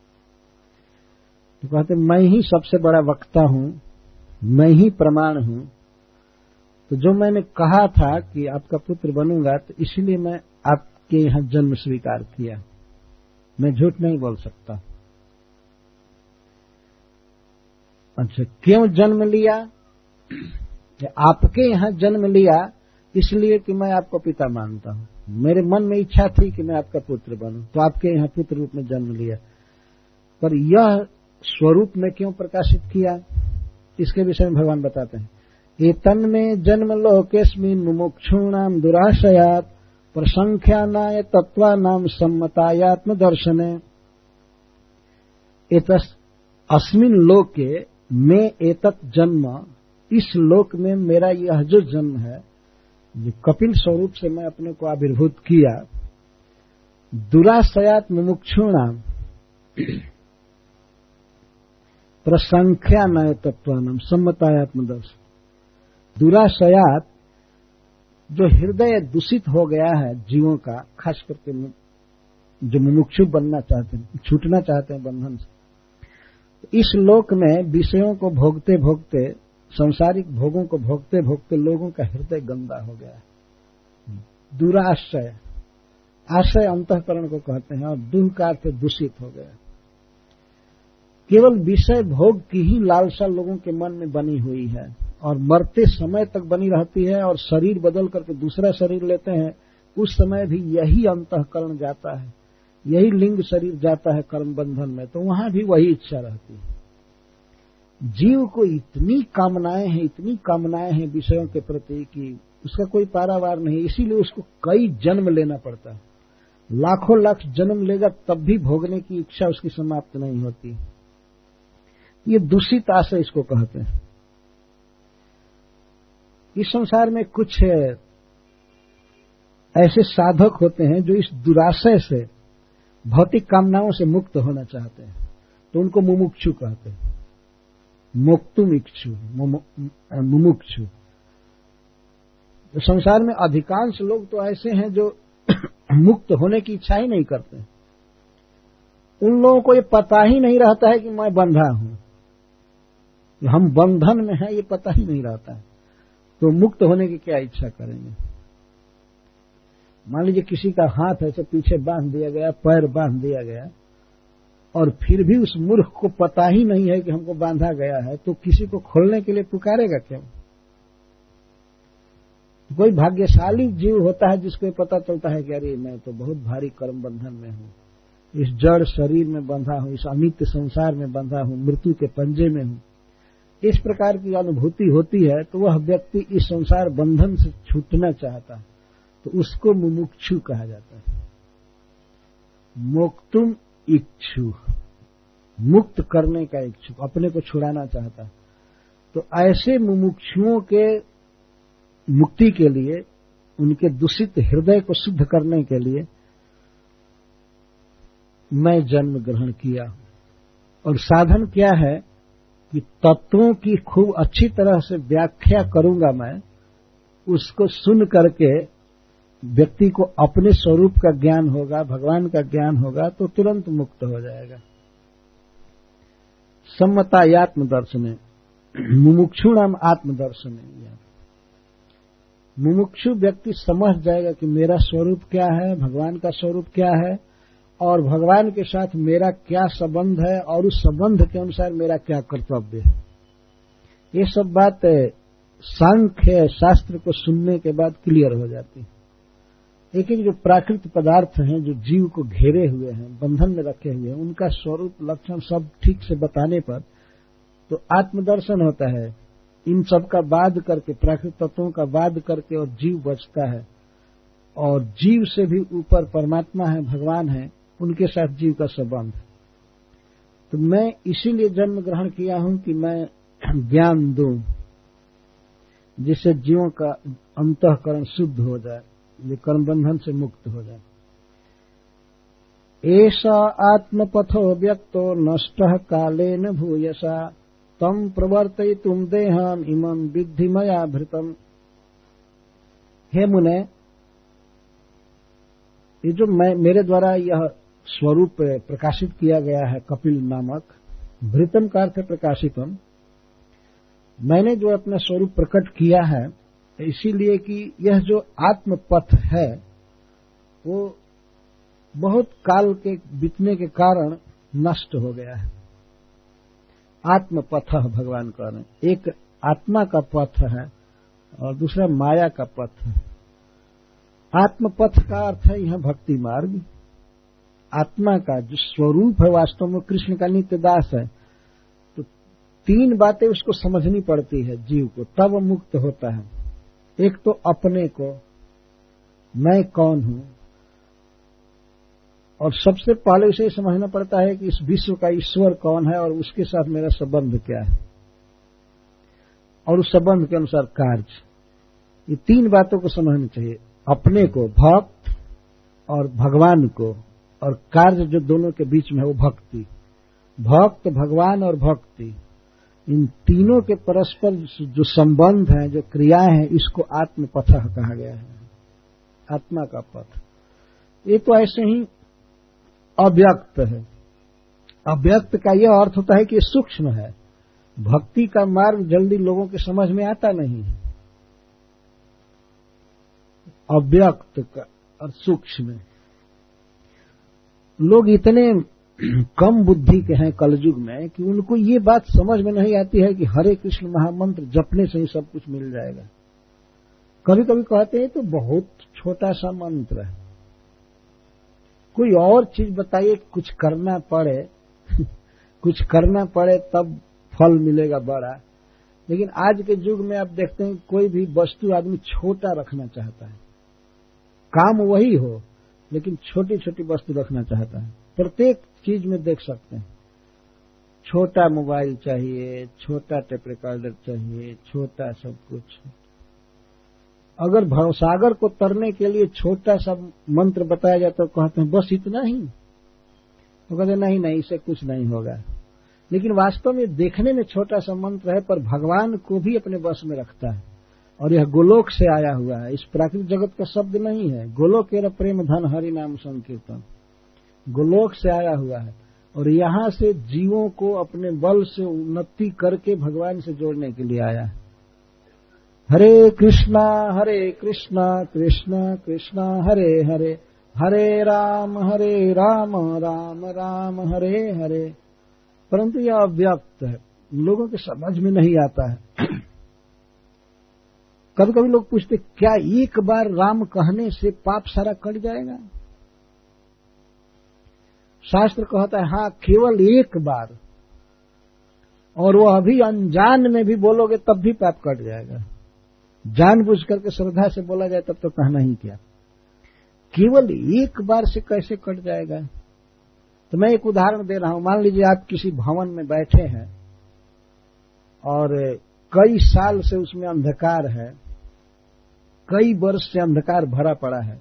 तो कहते मैं ही सबसे बड़ा वक्ता हूं, मैं ही प्रमाण हूं। तो जो मैंने कहा था कि आपका पुत्र बनूंगा, तो इसलिए मैं आपके यहां जन्म स्वीकार किया। मैं झूठ नहीं बोल सकता। अच्छा, क्यों जन्म लिया? आपके यहां जन्म लिया इसलिए कि मैं आपको पिता मानता हूं। मेरे मन में इच्छा थी कि मैं आपका पुत्र बनूं, तो आपके यहाँ पुत्र रूप में जन्म लिया। पर यह स्वरूप में क्यों प्रकाशित किया, इसके विषय में भगवान बताते हैं। एतन में जन्म लोकेस्मिन् मुमुक्षूणाम दुराशयात प्रसंख्यानाय तत्वानाम सम्मतायात्म दर्शने। एतस् अस्मिन् लोके में एतत् जन्म, इस लोक में मेरा यह जो जन्म है, जो कपिल स्वरूप से मैं अपने को आविर्भूत किया, दुराशयात मुमुक्षूणाम प्रसंख्यानाय तत्वानाम सम्मतायात्म दर्शन। दुराशयात, जो हृदय दूषित हो गया है जीवों का, खास करके जो मुमुक्षु बनना चाहते हैं, छूटना चाहते हैं बंधन से, इस लोक में विषयों को भोगते भोगते, सांसारिक भोगों को भोगते भोगते लोगों का हृदय गंदा हो गया है। दुराशय, आशय अंतःकरण को कहते हैं, और दुह का अर्थ दूषित हो गया। केवल विषय भोग की ही लालसा लोगों के मन में बनी हुई है, और मरते समय तक बनी रहती है, और शरीर बदल करके दूसरा शरीर लेते हैं, उस समय भी यही अंतःकरण जाता है, यही लिंग शरीर जाता है कर्म बंधन में, तो वहां भी वही इच्छा रहती है। जीव को इतनी कामनाएं हैं, इतनी कामनाएं हैं विषयों के प्रति कि उसका कोई पारावार नहीं, इसीलिए उसको कई जन्म लेना पड़ता है। लाखों लाख जन्म लेगा तब भी भोगने की इच्छा उसकी समाप्त नहीं होती। ये दूषित आशय इसको कहते हैं। इस संसार में कुछ ऐसे साधक होते हैं जो इस दुराशय से, भौतिक कामनाओं से मुक्त होना चाहते हैं, तो उनको मुमुक्षु कहते हैं। मोक्तुम इच्छु, मुमुक्षु। तो संसार में अधिकांश लोग तो ऐसे हैं जो मुक्त होने की इच्छा ही नहीं करते। उन लोगों को ये पता ही नहीं रहता है कि मैं बंधा हूं, हम बंधन में हैं, ये पता ही नहीं रहता है, तो मुक्त होने की क्या इच्छा करेंगे। मान लीजिए किसी का हाथ ऐसे पीछे बांध दिया गया, पैर बांध दिया गया, और फिर भी उस मूर्ख को पता ही नहीं है कि हमको बांधा गया है, तो किसी को खोलने के लिए पुकारेगा क्यों। कोई भाग्यशाली जीव होता है जिसको पता चलता है कि अरे मैं तो बहुत भारी कर्म बंधन में हूं, इस जड़ शरीर में बंधा हूं, इस अनित्य संसार में बंधा हूं, मृत्यु के पंजे में हूं। इस प्रकार की अनुभूति होती है तो वह व्यक्ति इस संसार बंधन से छूटना चाहता है, तो उसको मुमुक्षु कहा जाता है। मोक्तुम इच्छु, मुक्त करने का इच्छुक, अपने को छुड़ाना चाहता है। तो ऐसे मुमुक्षुओं के मुक्ति के लिए, उनके दूषित हृदय को शुद्ध करने के लिए मैं जन्म ग्रहण किया। और साधन क्या है कि तत्वों की खूब अच्छी तरह से व्याख्या करूंगा मैं, उसको सुन करके व्यक्ति को अपने स्वरूप का ज्ञान होगा, भगवान का ज्ञान होगा, तो तुरंत मुक्त हो जाएगा। सम्मतायात्म दर्शने, मुमुक्षुणाम आत्मदर्शने। मुमुक्षु व्यक्ति समझ जाएगा कि मेरा स्वरूप क्या है, भगवान का स्वरूप क्या है, और भगवान के साथ मेरा क्या संबंध है, और उस संबंध के अनुसार मेरा क्या कर्तव्य है। ये सब बात सांख्य शास्त्र को सुनने के बाद क्लियर हो जाती है। लेकिन जो प्राकृत पदार्थ हैं, जो जीव को घेरे हुए हैं, बंधन में रखे हुए हैं, उनका स्वरूप लक्षण सब ठीक से बताने पर तो आत्मदर्शन होता है। इन सब का वाद करके, प्राकृत तत्वों का वाद करके, और जीव बचता है, और जीव से भी ऊपर परमात्मा है, भगवान है, उनके साथ जीव का संबंध। तो मैं इसीलिए जन्म ग्रहण किया हूं कि मैं ज्ञान दूं, जिससे जीवों का अंतःकरण शुद्ध हो जाए, ये कर्म बंधन से मुक्त हो जाए। एषा आत्मपथो व्यक्तो नष्टः कालेन भूयसा तम प्रवर्तयितुम देहम इमं विद्धि मया भृतम। हे मुने, ये जो मैं मेरे द्वारा यह स्वरूप प्रकाशित किया गया है कपिल नामक, भृतम का अर्थ प्रकाशितम, मैंने जो अपना स्वरूप प्रकट किया है इसीलिए कि यह जो आत्मपथ है वो बहुत काल के बीतने के कारण नष्ट हो गया है। आत्मपथ भगवान कह रहे हैं, एक आत्मा का पथ है और दूसरा माया का पथ है। आत्मपथ का अर्थ है यहां भक्ति मार्ग। आत्मा का जो स्वरूप है वास्तव में कृष्ण का नित्य दास है। तो तीन बातें उसको समझनी पड़ती है जीव को, तब वो मुक्त होता है। एक तो अपने को, मैं कौन हूं, और सबसे पहले उसे समझना पड़ता है कि इस विश्व का ईश्वर कौन है और उसके साथ मेरा संबंध क्या है, और उस संबंध के अनुसार कार्य। ये तीन बातों को समझनी चाहिए, अपने को, भक्त, और भगवान को, और कार्य जो दोनों के बीच में है वो भक्ति। भक्त, भगवान और भक्ति, इन तीनों के परस्पर जो संबंध है, जो क्रियाएं हैं, इसको आत्मपथ कहा गया है, आत्मा का पथ। ये तो ऐसे ही अव्यक्त है। अव्यक्त का यह अर्थ होता है कि सूक्ष्म है। भक्ति का मार्ग जल्दी लोगों के समझ में आता नहीं है। अव्यक्त का और सूक्ष्म, लोग इतने कम बुद्धि के हैं कलयुग में कि उनको ये बात समझ में नहीं आती है कि हरे कृष्ण महामंत्र जपने से ही सब कुछ मिल जाएगा। कभी कभी कहते हैं तो बहुत छोटा सा मंत्र है, कोई और चीज बताइए, कुछ करना पड़े कुछ करना पड़े तब फल मिलेगा बड़ा। लेकिन आज के युग में आप देखते हैं कोई भी वस्तु आदमी छोटा रखना चाहता है, काम वही हो लेकिन छोटी छोटी वस्तु रखना चाहता है। प्रत्येक चीज में देख सकते हैं, छोटा मोबाइल चाहिए, छोटा टेप रिकॉर्डर चाहिए, छोटा सब कुछ। अगर भवसागर को तरने के लिए छोटा सा मंत्र बताया जाए तो कहते हैं बस इतना ही, तो कहते नहीं नहीं इससे कुछ नहीं होगा। लेकिन वास्तव में देखने में छोटा सा मंत्र है, पर भगवान को भी अपने बस में रखता है। और यह गोलोक से आया हुआ है, इस प्राकृतिक जगत का शब्द नहीं है। गोलोक एरा प्रेम धन हरि नाम संकीर्तन, गोलोक से आया हुआ है। और यहां से जीवों को अपने बल से उन्नति करके भगवान से जोड़ने के लिए आया है। हरे कृष्णा हरे कृष्णा कृष्णा कृष्णा हरे हरे, हरे राम हरे राम राम राम हरे हरे। परंतु यह अव्यक्त है, लोगों के समझ में नहीं आता है। कभी कभी लोग पूछते क्या एक बार राम कहने से पाप सारा कट जाएगा? शास्त्र कहता है हाँ, केवल एक बार, और वो अभी अनजान में भी बोलोगे तब भी पाप कट जाएगा। जानबूझ करके श्रद्धा से बोला जाए तब तो कहना ही क्या, केवल एक बार से कैसे कट जाएगा? तो मैं एक उदाहरण दे रहा हूं। मान लीजिए आप किसी भवन में बैठे हैं और कई साल से उसमें अंधकार है, कई वर्ष से अंधकार भरा पड़ा है,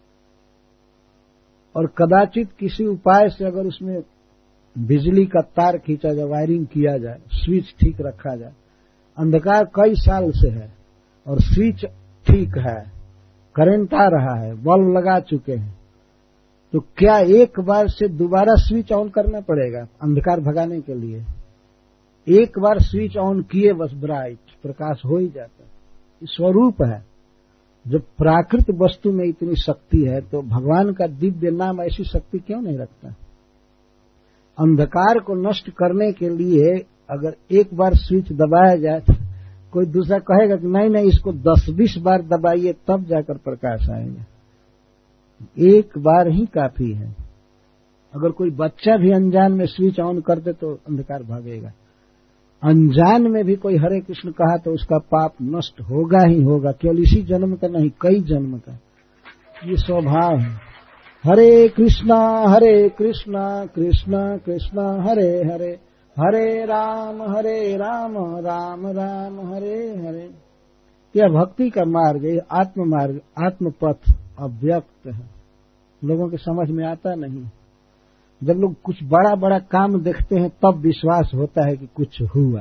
और कदाचित किसी उपाय से अगर उसमें बिजली का तार खींचा जाए, वायरिंग किया जाए, स्विच ठीक रखा जाए, अंधकार कई साल से है और स्विच ठीक है, करंट आ रहा है, बल्ब लगा चुके हैं, तो क्या एक बार से दोबारा स्विच ऑन करना पड़ेगा अंधकार भगाने के लिए? एक बार स्विच ऑन किए बस ब्राइट प्रकाश हो ही जाता है। ये स्वरूप है। जब प्राकृत वस्तु में इतनी शक्ति है तो भगवान का दिव्य नाम ऐसी शक्ति क्यों नहीं रखता? अंधकार को नष्ट करने के लिए अगर एक बार स्विच दबाया जाए तो कोई दूसरा कहेगा कि नहीं नहीं इसको दस बीस बार दबाइए तब जाकर प्रकाश आएगा। एक बार ही काफी है। अगर कोई बच्चा भी अनजान में स्विच ऑन कर दे तो अंधकार भागेगा। अनजान में भी कोई हरे कृष्ण कहा तो उसका पाप नष्ट होगा ही होगा, केवल इसी जन्म का नहीं, कई जन्म का। ये स्वभाव है। हरे कृष्णा हरे कृष्णा कृष्णा कृष्णा हरे हरे, हरे राम हरे राम राम राम हरे हरे। यह भक्ति का मार्ग, यह आत्म मार्ग, आत्मपथ अव्यक्त है, लोगों के समझ में आता नहीं। जब लोग कुछ बड़ा बड़ा काम देखते हैं तब विश्वास होता है कि कुछ हुआ।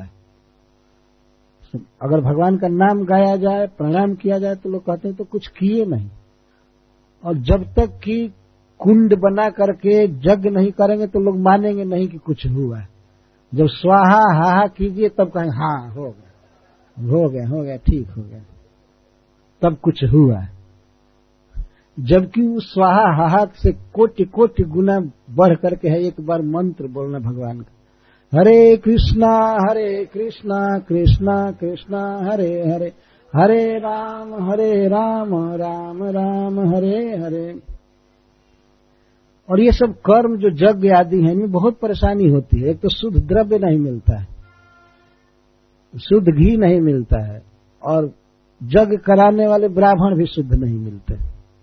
अगर भगवान का नाम गाया जाए, प्रणाम किया जाए तो लोग कहते हैं तो कुछ किए नहीं। और जब तक कि कुंड बना करके यज्ञ नहीं करेंगे तो लोग मानेंगे नहीं कि कुछ हुआ। जब स्वाहा हाहा कीजिए तब कहेंगे हाँ हो गया हो गया हो गया ठीक हो गया, तब कुछ हुआ। जबकि उस स्वाहा हाहा से कोटि कोटि गुना बढ़ करके है एक बार मंत्र बोलना भगवान का, हरे कृष्णा हरे कृष्णा कृष्णा कृष्णा हरे हरे, हरे राम हरे राम राम राम हरे हरे। और ये सब कर्म जो यज्ञ आदि है इनमें बहुत परेशानी होती है। एक तो शुद्ध द्रव्य नहीं मिलता है, शुद्ध घी नहीं मिलता है, और यज्ञ कराने वाले ब्राह्मण भी शुद्ध नहीं मिलते,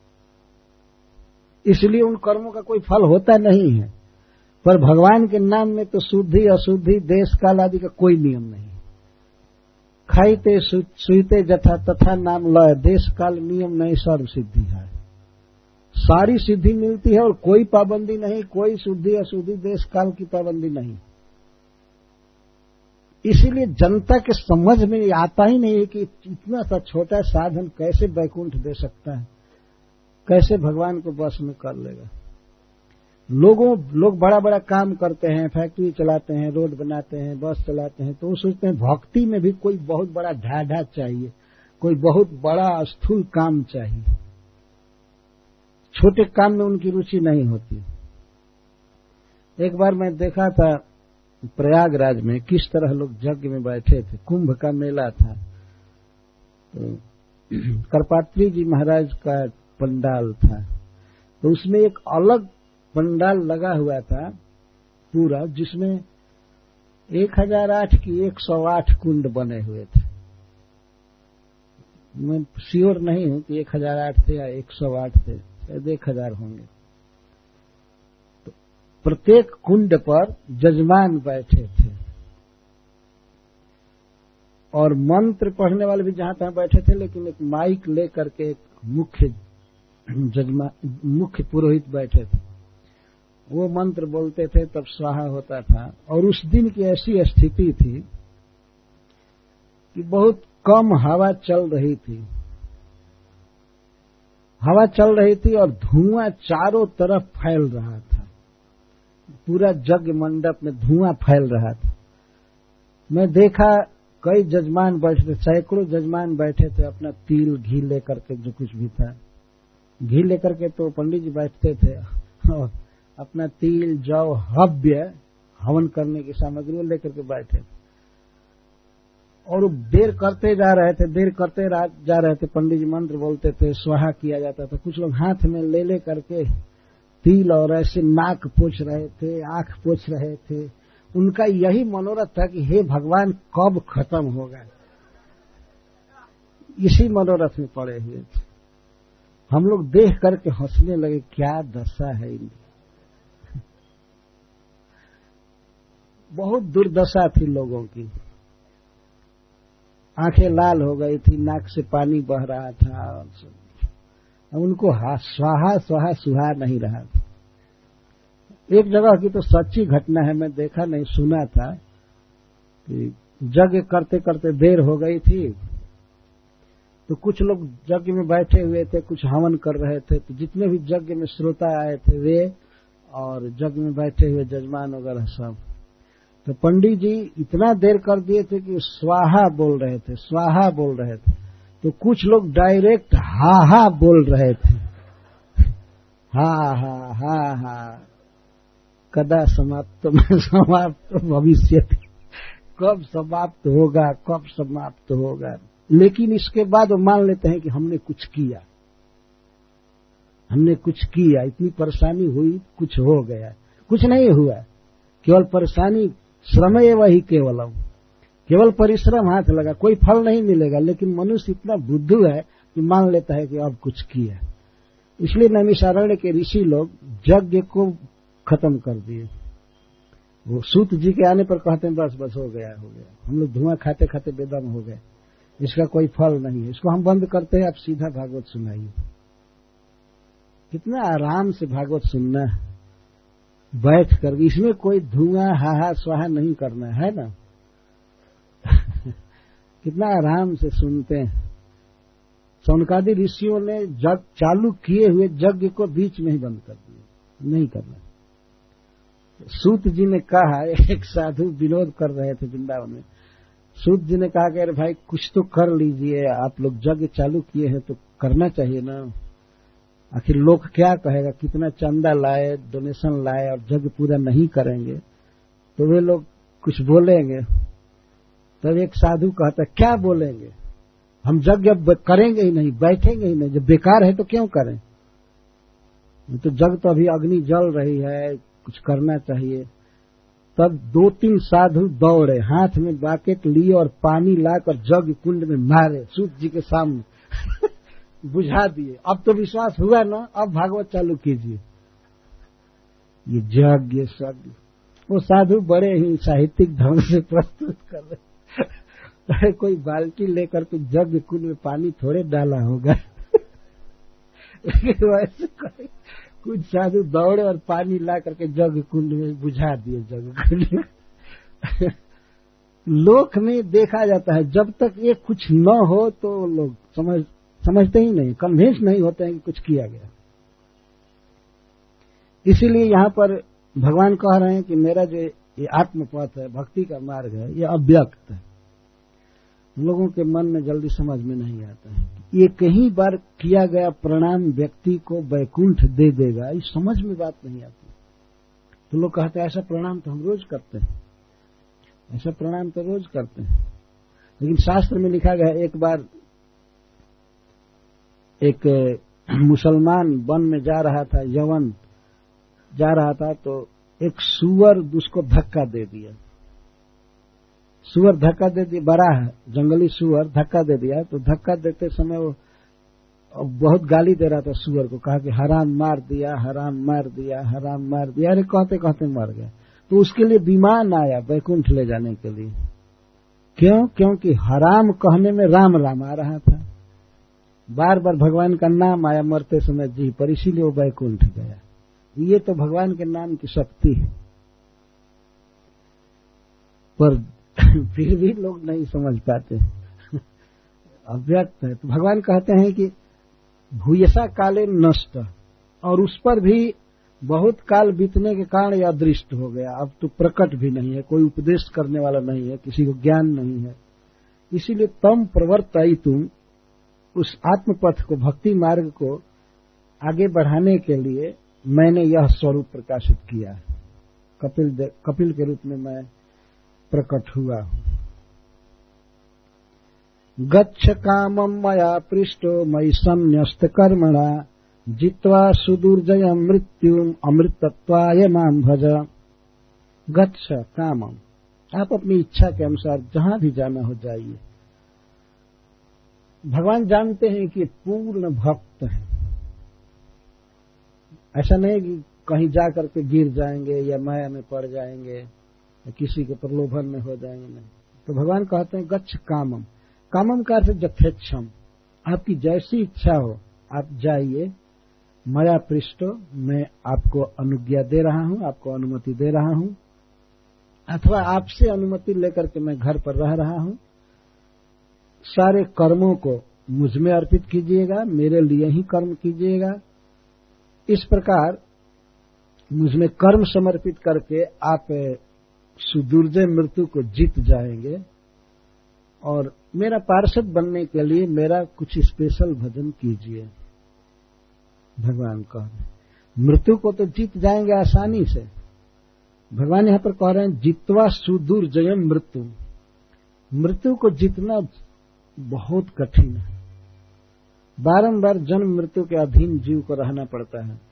इसलिए उन कर्मों का कोई फल होता नहीं है। पर भगवान के नाम में तो शुद्धि अशुद्धि देश काल आदि का कोई नियम नहीं। खाइते सुईते जथा तथा नाम लय, देश काल नियम नहीं, सर्व सिद्धि है। सारी सिद्धि मिलती है और कोई पाबंदी नहीं, कोई शुद्धि अशुद्धि देश काल की पाबंदी नहीं। इसीलिए जनता के समझ में आता ही नहीं है कि इतना सा छोटा साधन कैसे वैकुंठ दे सकता है, कैसे भगवान को बस में कर लेगा। लोगों लोग बड़ा बड़ा काम करते हैं, फैक्ट्री चलाते हैं, रोड बनाते हैं, बस चलाते हैं, तो वो सोचते हैं भक्ति में भी कोई बहुत बड़ा ढाढ़ा चाहिए, कोई बहुत बड़ा स्थूल काम चाहिए। छोटे काम में उनकी रुचि नहीं होती। एक बार मैं देखा था प्रयागराज में किस तरह लोग यज्ञ में बैठे थे, कुंभ का मेला था, तो करपात्री जी महाराज का पंडाल था, तो उसमें एक अलग पंडाल लगा हुआ था पूरा, जिसमें एक हजार आठ की एक सौ आठ कुंड बने हुए थे। मैं श्योर नहीं हूं कि एक हजार आठ थे या एक सौ आठ थे, शायद एक हजार होंगे। तो प्रत्येक कुंड पर जजमान बैठे थे और मंत्र पढ़ने वाले भी जहां तहां बैठे थे, लेकिन एक माइक लेकर के एक मुख्य जजमान मुख्य पुरोहित बैठे थे, वो मंत्र बोलते थे, तब स्वाहा होता था। और उस दिन की ऐसी स्थिति थी कि बहुत कम हवा चल रही थी, हवा चल रही थी और धुआं चारों तरफ फैल रहा था, पूरा यज्ञ मंडप में धुआं फैल रहा था। मैं देखा कई जजमान बैठे थे, सैकड़ों जजमान बैठे थे, अपना तिल घी लेकर के, जो कुछ भी था घी लेकर के, तो पंडित जी बैठते थे और अपना तिल जौ हव्य हवन करने की सामग्री लेकर के बैठे और देर करते जा रहे थे, देर करते जा रहे थे। पंडित जी मंत्र बोलते थे, स्वाहा किया जाता था। कुछ लोग हाथ में ले ले करके तिल और ऐसे नाक पोंछ रहे थे, आंख पोंछ रहे थे। उनका यही मनोरथ था कि हे भगवान कब खत्म होगा, इसी मनोरथ में पड़े हुए थे। हम लोग देख करके हंसने लगे, क्या दशा है इनकी। बहुत दुर्दशा थी लोगों की, आंखें लाल हो गई थी, नाक से पानी बह रहा था, उनको स्वाहा स्वाहा सुहा नहीं रहा था। एक जगह की तो सच्ची घटना है, मैं देखा नहीं सुना था कि यज्ञ करते करते देर हो गई थी, तो कुछ लोग यज्ञ में बैठे हुए थे, कुछ हवन कर रहे थे, तो जितने भी यज्ञ में श्रोता आए थे वे और यज्ञ में बैठे हुए जजमान वगैरह सब, तो पंडित जी इतना देर कर दिए थे कि स्वाहा बोल रहे थे, स्वाहा बोल रहे थे, तो कुछ लोग डायरेक्ट हा हा बोल रहे थे, हा हा हा हा कदा समाप्त समाप्त भविष्य, कब समाप्त होगा, कब समाप्त होगा। लेकिन इसके बाद वो मान लेते हैं कि हमने कुछ किया, हमने कुछ किया, इतनी परेशानी हुई, कुछ हो गया। कुछ नहीं हुआ, केवल परेशानी, श्रमय वही केवलम, केवल परिश्रम हाथ लगा, कोई फल नहीं मिलेगा। लेकिन मनुष्य इतना बुद्धू है कि मान लेता है कि अब कुछ किया। इसलिए नैमिषारण्य के ऋषि लोग यज्ञ को खत्म कर दिए। वो सूत जी के आने पर कहते हैं बस बस हो गया हो गया, हम लोग धुआं खाते खाते बेदम हो गए, इसका कोई फल नहीं है, इसको हम बंद करते हैं, आप सीधा भागवत सुनाइए। कितना आराम से भागवत सुनना है बैठ कर, इसमें कोई धुआं हाहा स्वाहा नहीं करना है ना। कितना आराम से सुनते हैं। सौनकादि ऋषियों ने जग चालू किए हुए यज्ञ को बीच में ही बंद कर दिया, नहीं करना। सूत जी ने कहा, एक साधु विनोद कर रहे थे वृंदावन में, सूत जी ने कहा कि अरे भाई कुछ तो कर लीजिए, आप लोग यज्ञ चालू किए हैं तो करना चाहिए ना, आखिर लोग क्या कहेगा, कितना चंदा लाए, डोनेशन लाए और यज्ञ पूरा नहीं करेंगे तो वे लोग कुछ बोलेंगे। तब एक साधु कहता क्या बोलेंगे, हम यज्ञ करेंगे ही नहीं, बैठेंगे ही नहीं, जब बेकार है तो क्यों करें। तो जग तो अभी अग्नि जल रही है, कुछ करना चाहिए। तब दो तीन साधु दौड़े, हाथ में बाकेट लिए और पानी लाकर जग कुंड में मारे सूत जी के सामने बुझा दिए। अब तो विश्वास हुआ ना, अब भागवत चालू कीजिए। ये जग ये सब वो साधु बड़े ही साहित्यिक ढंग से प्रस्तुत कर रहे। कोई बाल्टी लेकर के जग कुंड में पानी थोड़े डाला होगा। लेकिन वैसे कुछ साधु दौड़े और पानी ला करके जग कुंड में बुझा दिए। जग कुंड में लोक में देखा जाता है, जब तक ये कुछ न हो तो लोग समझ समझते ही नहीं, कन्विंस नहीं होते हैं कि कुछ किया गया। इसीलिए यहाँ पर भगवान कह रहे हैं कि मेरा जो ये आत्मपथ है, भक्ति का मार्ग है, ये अव्यक्त है। लोगों के मन में जल्दी समझ में नहीं आता है। ये कई बार किया गया प्रणाम व्यक्ति को वैकुंठ दे देगा, इस समझ में बात नहीं आती। तो लोग कहते हैं ऐसा प्रणाम तो हम रोज करते हैं, ऐसा प्रणाम तो रोज करते हैं। लेकिन शास्त्र में लिखा गया, एक बार एक मुसलमान वन में जा रहा था, यवन जा रहा था, तो एक सुअर उसको धक्का दे दिया। सुअर धक्का दे दिया, बड़ा है जंगली सुअर, धक्का दे दिया। तो धक्का देते समय वो बहुत गाली दे रहा था सुअर को, कहा कि हराम मार दिया, हराम मार दिया, हराम मार दिया। अरे कहते कहते मर गया। तो उसके लिए विमान आया वैकुंठ ले जाने के लिए। क्यों? क्योंकि हराम कहने में राम राम आ रहा था, बार बार भगवान का नाम आया मरते समय जी पर, इसीलिए वो वैकुंठ गया। ये तो भगवान के नाम की शक्ति है, पर फिर भी लोग नहीं समझ पाते, अव्यक्त है। तो भगवान कहते हैं कि भूयसा काले नष्ट, और उस पर भी बहुत काल बीतने के कारण यह अदृष्ट हो गया। अब तो प्रकट भी नहीं है, कोई उपदेश करने वाला नहीं है, किसी को ज्ञान नहीं है। इसीलिए तम प्रवर्तई, तुम उस आत्मपथ को, भक्ति मार्ग को आगे बढ़ाने के लिए मैंने यह स्वरूप प्रकाशित किया है। कपिल कपिल के रूप में मैं प्रकट हुआ हूं। गच्छ कामं मया पृष्टो मयि संन्यस्त कर्मणा जित्वा सुदुर्जयं मृत्युम अमृतत्वाय मां भज। गच्छ कामं, आप अपनी इच्छा के अनुसार जहां भी जाना हो जाइए। भगवान जानते हैं कि पूर्ण भक्त है। ऐसा नहीं कि कहीं जा करके गिर जाएंगे या माया में पड़ जाएंगे या किसी के प्रलोभन में हो जाएंगे, नहीं। तो भगवान कहते हैं गच्छ कामम। कामम का अर्थ यथेच्छम, आपकी जैसी इच्छा हो आप जाइए। मया पृष्ठो, मैं आपको अनुज्ञा दे रहा हूं, आपको अनुमति दे रहा हूं, अथवा आपसे अनुमति लेकर के मैं घर पर रह रहा हूं। सारे कर्मों को मुझ में अर्पित कीजिएगा, मेरे लिए ही कर्म कीजिएगा। इस प्रकार मुझ में कर्म समर्पित करके आप सुदुर्जय मृत्यु को जीत जाएंगे। और मेरा पार्षद बनने के लिए मेरा कुछ स्पेशल भजन कीजिए। भगवान कह रहे मृत्यु को तो जीत जाएंगे आसानी से। भगवान यहां पर कह रहे हैं जित्वा सुदुर्जयम मृत्यु। मृत्यु को जीतना बहुत कठिन है, बारंबार जन्म मृत्यु के अधीन जीव को रहना पड़ता है।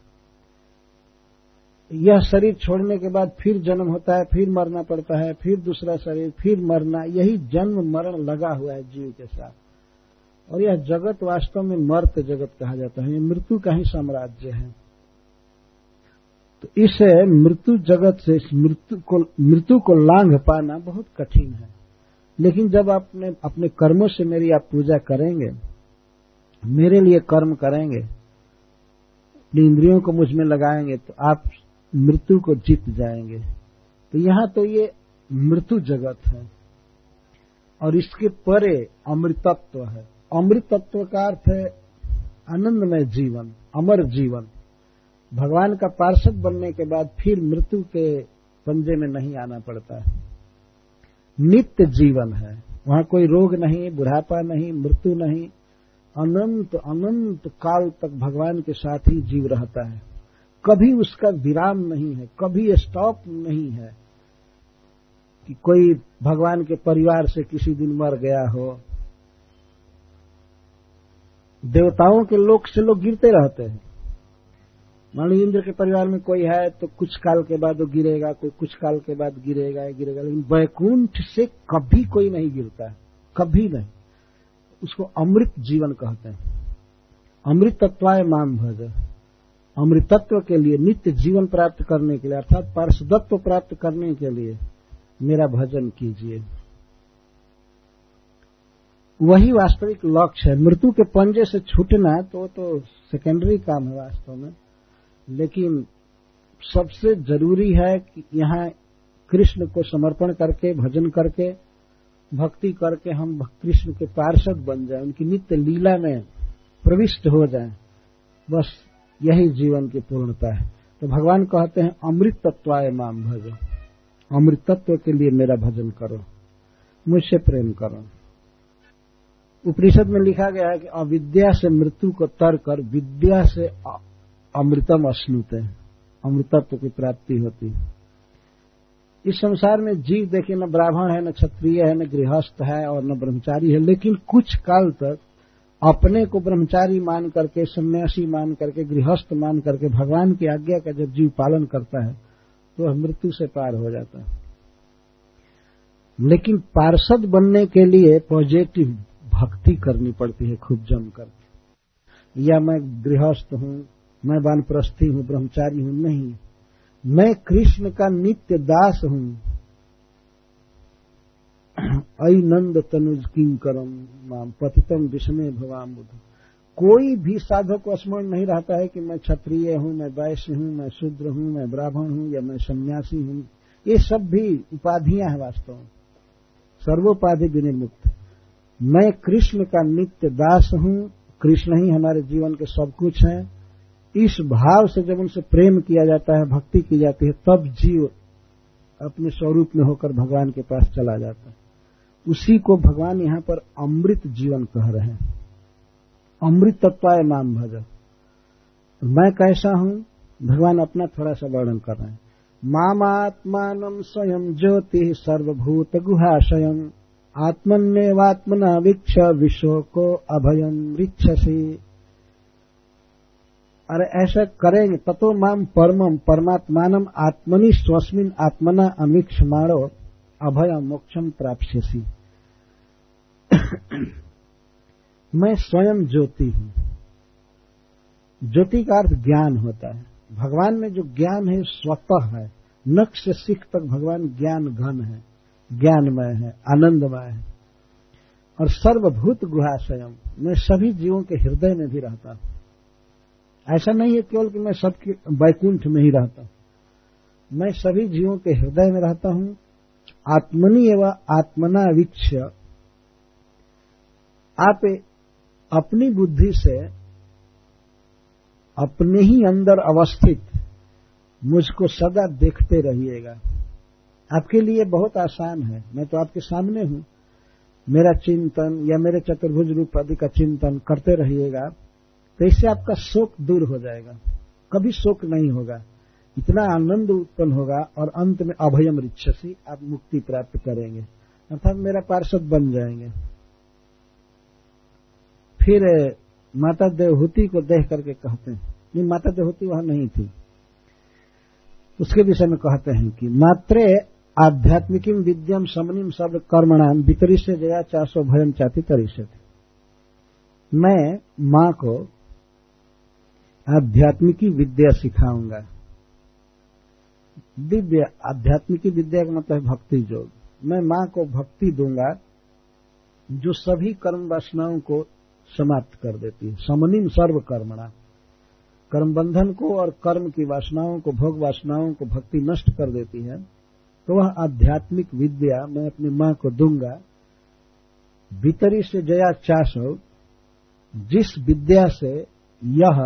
यह शरीर छोड़ने के बाद फिर जन्म होता है, फिर मरना पड़ता है, फिर दूसरा शरीर, फिर मरना, यही जन्म मरण लगा हुआ है जीव के साथ। और यह जगत वास्तव में मर्त जगत कहा जाता है, ये मृत्यु का ही साम्राज्य है। तो इस मृत्यु जगत से इस मृत्यु को मृत्यु को लांघ पाना बहुत कठिन है। लेकिन जब आपने अपने कर्मों से मेरी आप पूजा करेंगे, मेरे लिए कर्म करेंगे, अपनी इंद्रियों को मुझ में लगाएंगे, तो आप मृत्यु को जीत जाएंगे। तो यहां तो ये मृत्यु जगत है और इसके परे अमृतत्व है। अमृतत्व का अर्थ है आनंदमय जीवन, अमर जीवन। भगवान का पार्षद बनने के बाद फिर मृत्यु के पंजे में नहीं आना पड़ता है। नित्य जीवन है, वहां कोई रोग नहीं, बुढ़ापा नहीं, मृत्यु नहीं। अनंत अनंत काल तक भगवान के साथ ही जीव रहता है, कभी उसका विराम नहीं है, कभी स्टॉप नहीं है कि कोई भगवान के परिवार से किसी दिन मर गया हो देवताओं के लोक से लोग गिरते रहते हैं। मान लीजिए इंद्र के परिवार में कोई है तो कुछ काल के बाद वो गिरेगा, कोई कुछ काल के बाद गिरेगा गिरेगा लेकिन वैकुंठ से कभी कोई नहीं गिरता है, कभी नहीं। उसको अमृत जीवन कहते हैं। अमृत तत्वाय माम भज, अमृतत्व के लिए, नित्य जीवन प्राप्त करने के लिए अर्थात पार्षदत्व प्राप्त करने के लिए मेरा भजन कीजिए। वही वास्तविक लक्ष्य है। मृत्यु के पंजे से छूटना तो तो सेकेंडरी काम है वास्तव में, लेकिन सबसे जरूरी है कि यहाँ कृष्ण को समर्पण करके, भजन करके, भक्ति करके हम कृष्ण के पार्षद बन जाएं, उनकी नित्य लीला में प्रविष्ट हो जाएं। बस यही जीवन की पूर्णता है। तो भगवान कहते हैं अमृत तत्वाय माम भजो, अमृत तत्व के लिए मेरा भजन करो, मुझसे प्रेम करो। उपनिषद में लिखा गया है कि अविद्या से मृत्यु को तर कर विद्या से अमृतम अश्नुते, अमृतत्व की प्राप्ति होती है। इस संसार में जीव देखिए न ब्राह्मण है, न क्षत्रिय है, न गृहस्थ है और न ब्रह्मचारी है, लेकिन कुछ काल तक अपने को ब्रह्मचारी मान करके, सन्यासी मान करके, गृहस्थ मान करके भगवान की आज्ञा का जब जीव पालन करता है तो मृत्यु से पार हो जाता है। लेकिन पार्षद बनने के लिए पॉजिटिव भक्ति करनी पड़ती है खूब जम कर। या मैं गृहस्थ हूं, मैं वानप्रस्थी हूं, ब्रह्मचारी हूं, नहीं, मैं कृष्ण का नित्य दास हूं। अई नंद तनुज किंकरम माम पतितम विषमे भवाम बुध। कोई भी साधक को स्मरण नहीं रहता है कि मैं क्षत्रिय हूं, मैं वैश्य हूं, मैं शूद्र हूं, मैं ब्राह्मण हूं या मैं सन्यासी हूं। ये सब भी उपाधियां हैं वास्तव में, सर्वोपाधि विनिर्मुक्त। मैं कृष्ण का नित्य दास हूं, कृष्ण ही हमारे जीवन के सब कुछ हैं। इस भाव से जब उनसे प्रेम किया जाता है, भक्ति की जाती है, तब जीव अपने स्वरूप में होकर भगवान के पास चला जाता है। उसी को भगवान यहाँ पर अमृत जीवन कह रहे हैं। अमृत तत्वाय माम भज। मैं कैसा हूं, भगवान अपना थोड़ा सा वर्णन कर रहे हैं। मामात्मानं स्वयं ज्योति सर्वभूत गुहाशयम् आत्मन्येवात्मना वीक्ष विश्व को अभयम ऋक्षसि। अरे ऐसा करेंगे ततो माम परमम परमात्मानम आत्मनि स्वस्मिन आत्मना अमीक्षमाणो अभयम मोक्षम प्राप्स्यसि। मैं स्वयं ज्योति हूं। ज्योति का अर्थ ज्ञान होता है। भगवान में जो ज्ञान है स्वतः है, नख से सिख तक भगवान ज्ञान घन है, ज्ञानमय है, आनंदमय है। और सर्वभूत गुहाशयम, मैं सभी जीवों के हृदय में भी रहता हूं। ऐसा नहीं है केवल कि मैं सबके वैकुंठ में ही रहता हूं, मैं सभी जीवों के हृदय में रहता हूं। आत्मनि एवं आत्मना वीक्ष, आप अपनी बुद्धि से अपने ही अंदर अवस्थित मुझको सदा देखते रहिएगा। आपके लिए बहुत आसान है, मैं तो आपके सामने हूं। मेरा चिंतन या मेरे चतुर्भुज रूप आदि का चिंतन करते रहिएगा, तो इससे आपका शोक दूर हो जाएगा, कभी शोक नहीं होगा, इतना आनंद उत्पन्न होगा और अंत में अभयम ऋक्षसि, आप मुक्ति प्राप्त करेंगे, अर्थात मेरा पार्षद बन जाएंगे। फिर माता देवहूति को देख करके कहते हैं, नहीं माता देवहूति वहां नहीं थी, उसके विषय में कहते हैं कि मात्रे आध्यात्मिकीम विद्यम समनिम सब कर्मणाम वितरिष्य जया चासो भयम चाति तरिष्यति। मैं मां को आध्यात्मिकी विद्या सिखाऊंगा। दिव्य आध्यात्मिकी विद्या का मतलब है भक्ति योग। मैं मां को भक्ति दूंगा जो सभी कर्म वासनाओं को समाप्त कर देती है। समनिम सर्व कर्मणा, कर्म बंधन को और कर्म की वासनाओं को, भोग वासनाओं को भक्ति नष्ट कर देती है। तो वह आध्यात्मिक विद्या मैं अपनी मां को दूंगा। भीतरी से जया चासो, जिस विद्या से यह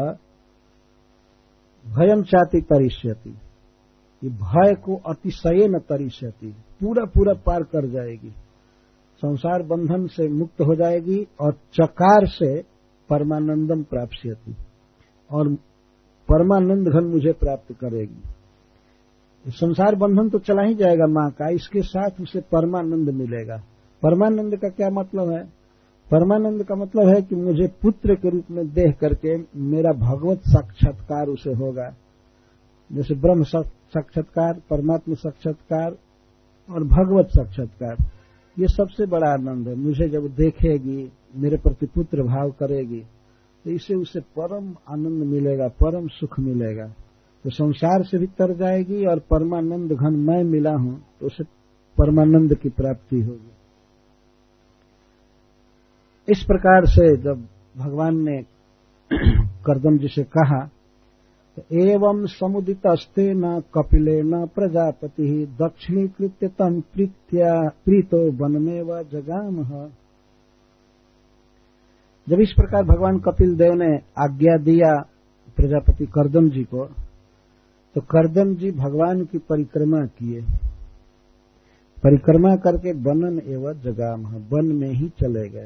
भयम चाति तरिष्यति, ये भय को अतिशय न तरिष्यति, पूरा पूरा पार कर जाएगी, संसार बंधन से मुक्त हो जाएगी और चकार से परमानंदम प्राप्स्यति, और परमानंद घन मुझे प्राप्त करेगी। संसार बंधन तो चला ही जाएगा मां का, इसके साथ उसे परमानंद मिलेगा। परमानंद का क्या मतलब है? परमानंद का मतलब है कि मुझे पुत्र के रूप में देख करके मेरा भगवत साक्षात्कार उसे होगा। जैसे ब्रह्म साक्षात्कार, परमात्मा साक्षात्कार और भगवत साक्षात्कार, ये सबसे बड़ा आनंद है। मुझे जब देखेगी, मेरे प्रति पुत्र भाव करेगी, तो इससे उसे परम आनंद मिलेगा, परम सुख मिलेगा। तो संसार से भी तर जाएगी और परमानंद घन मैं मिला हूं तो उसे परमानंद की प्राप्ति होगी। इस प्रकार से जब भगवान ने कर्दम जी से कहा तो एवं समुदितस्ते न कपिले न प्रजापति दक्षिणीकृत्य तम प्रीत्या प्रीतो वनमेव जगामः। जब इस प्रकार भगवान कपिल देव ने आज्ञा दिया प्रजापति कर्दम जी को, तो कर्दम जी भगवान की परिक्रमा किए। परिक्रमा करके वनम एवं जगामः, वन में ही चले गए,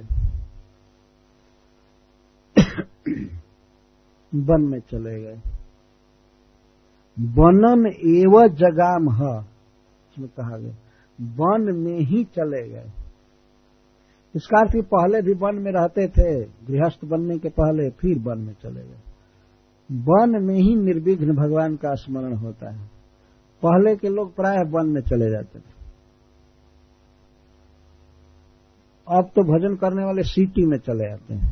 वन में चले गए। वनम एवं जगामः इसमें कहा गया, वन में ही चले गए। इसका अर्थ पहले भी वन में रहते थे, गृहस्थ बनने के पहले, फिर वन में चले गए। वन में ही निर्विघ्न भगवान का स्मरण होता है। पहले के लोग प्राय वन में चले जाते थे, अब तो भजन करने वाले सिटी में चले जाते हैं।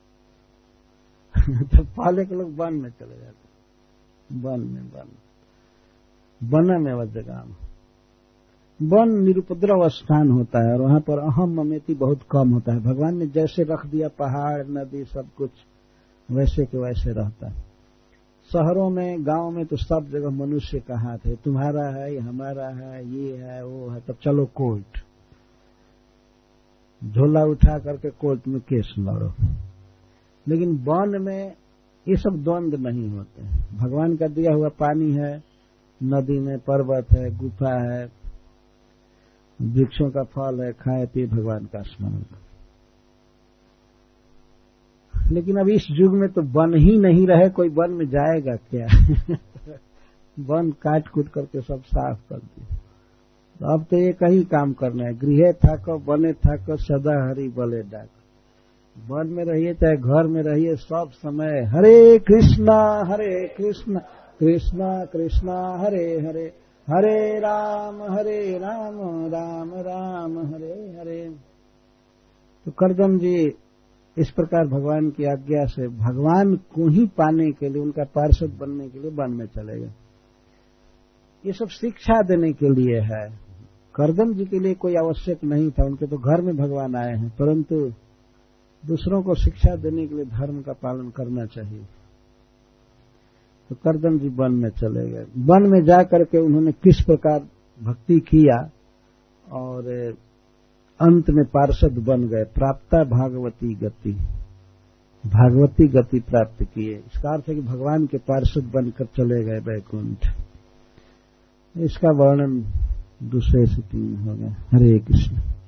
तो पहले के लोग वन में चले जाते, वन में वन वन में वज्रगाम। वन निरुपद्रव स्थान होता है और वहां पर अहम ममेती बहुत कम होता है। भगवान ने जैसे रख दिया पहाड़ नदी सब कुछ वैसे के वैसे रहता है। शहरों में गांव में तो सब जगह मनुष्य का हाथ है, तुम्हारा है, ये हमारा है, ये है, वो है, तब चलो कोर्ट, झोला उठा करके कोर्ट में केस लड़ो। लेकिन वन में ये सब द्वंद्व नहीं होते। भगवान का दिया हुआ पानी है, नदी में पर्वत है, गुफा है, वृक्षों का फल है, खाए पिए भगवान का स्मरण। लेकिन अब इस युग में तो वन ही नहीं रहे, कोई वन में जाएगा क्या? वन काट कूट करके सब साफ कर दिए। तो अब तो एक ही काम करना है, गृह थाको बने थाको सदा हरि बले डाक। वन में रहिए चाहे घर में रहिए, सब समय हरे कृष्णा हरे कृष्णा कृष्णा कृष्णा हरे हरे, हरे राम हरे राम राम राम हरे हरे। तो कर्दम जी इस प्रकार भगवान की आज्ञा से भगवान को ही पाने के लिए, उनका पार्षद बनने के लिए वन में चले गए। ये सब शिक्षा देने के लिए है। कर्दम जी के लिए कोई आवश्यक नहीं था, उनके तो घर में भगवान आए हैं, परंतु दूसरों को शिक्षा देने के लिए धर्म का पालन करना चाहिए। तो कर्दम जी वन में चले गए। वन में जाकर के उन्होंने किस प्रकार भक्ति किया और अंत में पार्षद बन गए। प्राप्ता भागवती गति, भागवती गति प्राप्त किए। इसका अर्थ है कि भगवान के पार्षद बनकर चले गए वैकुंठ। इसका वर्णन दूसरे से तीन हो गए। हरे कृष्ण।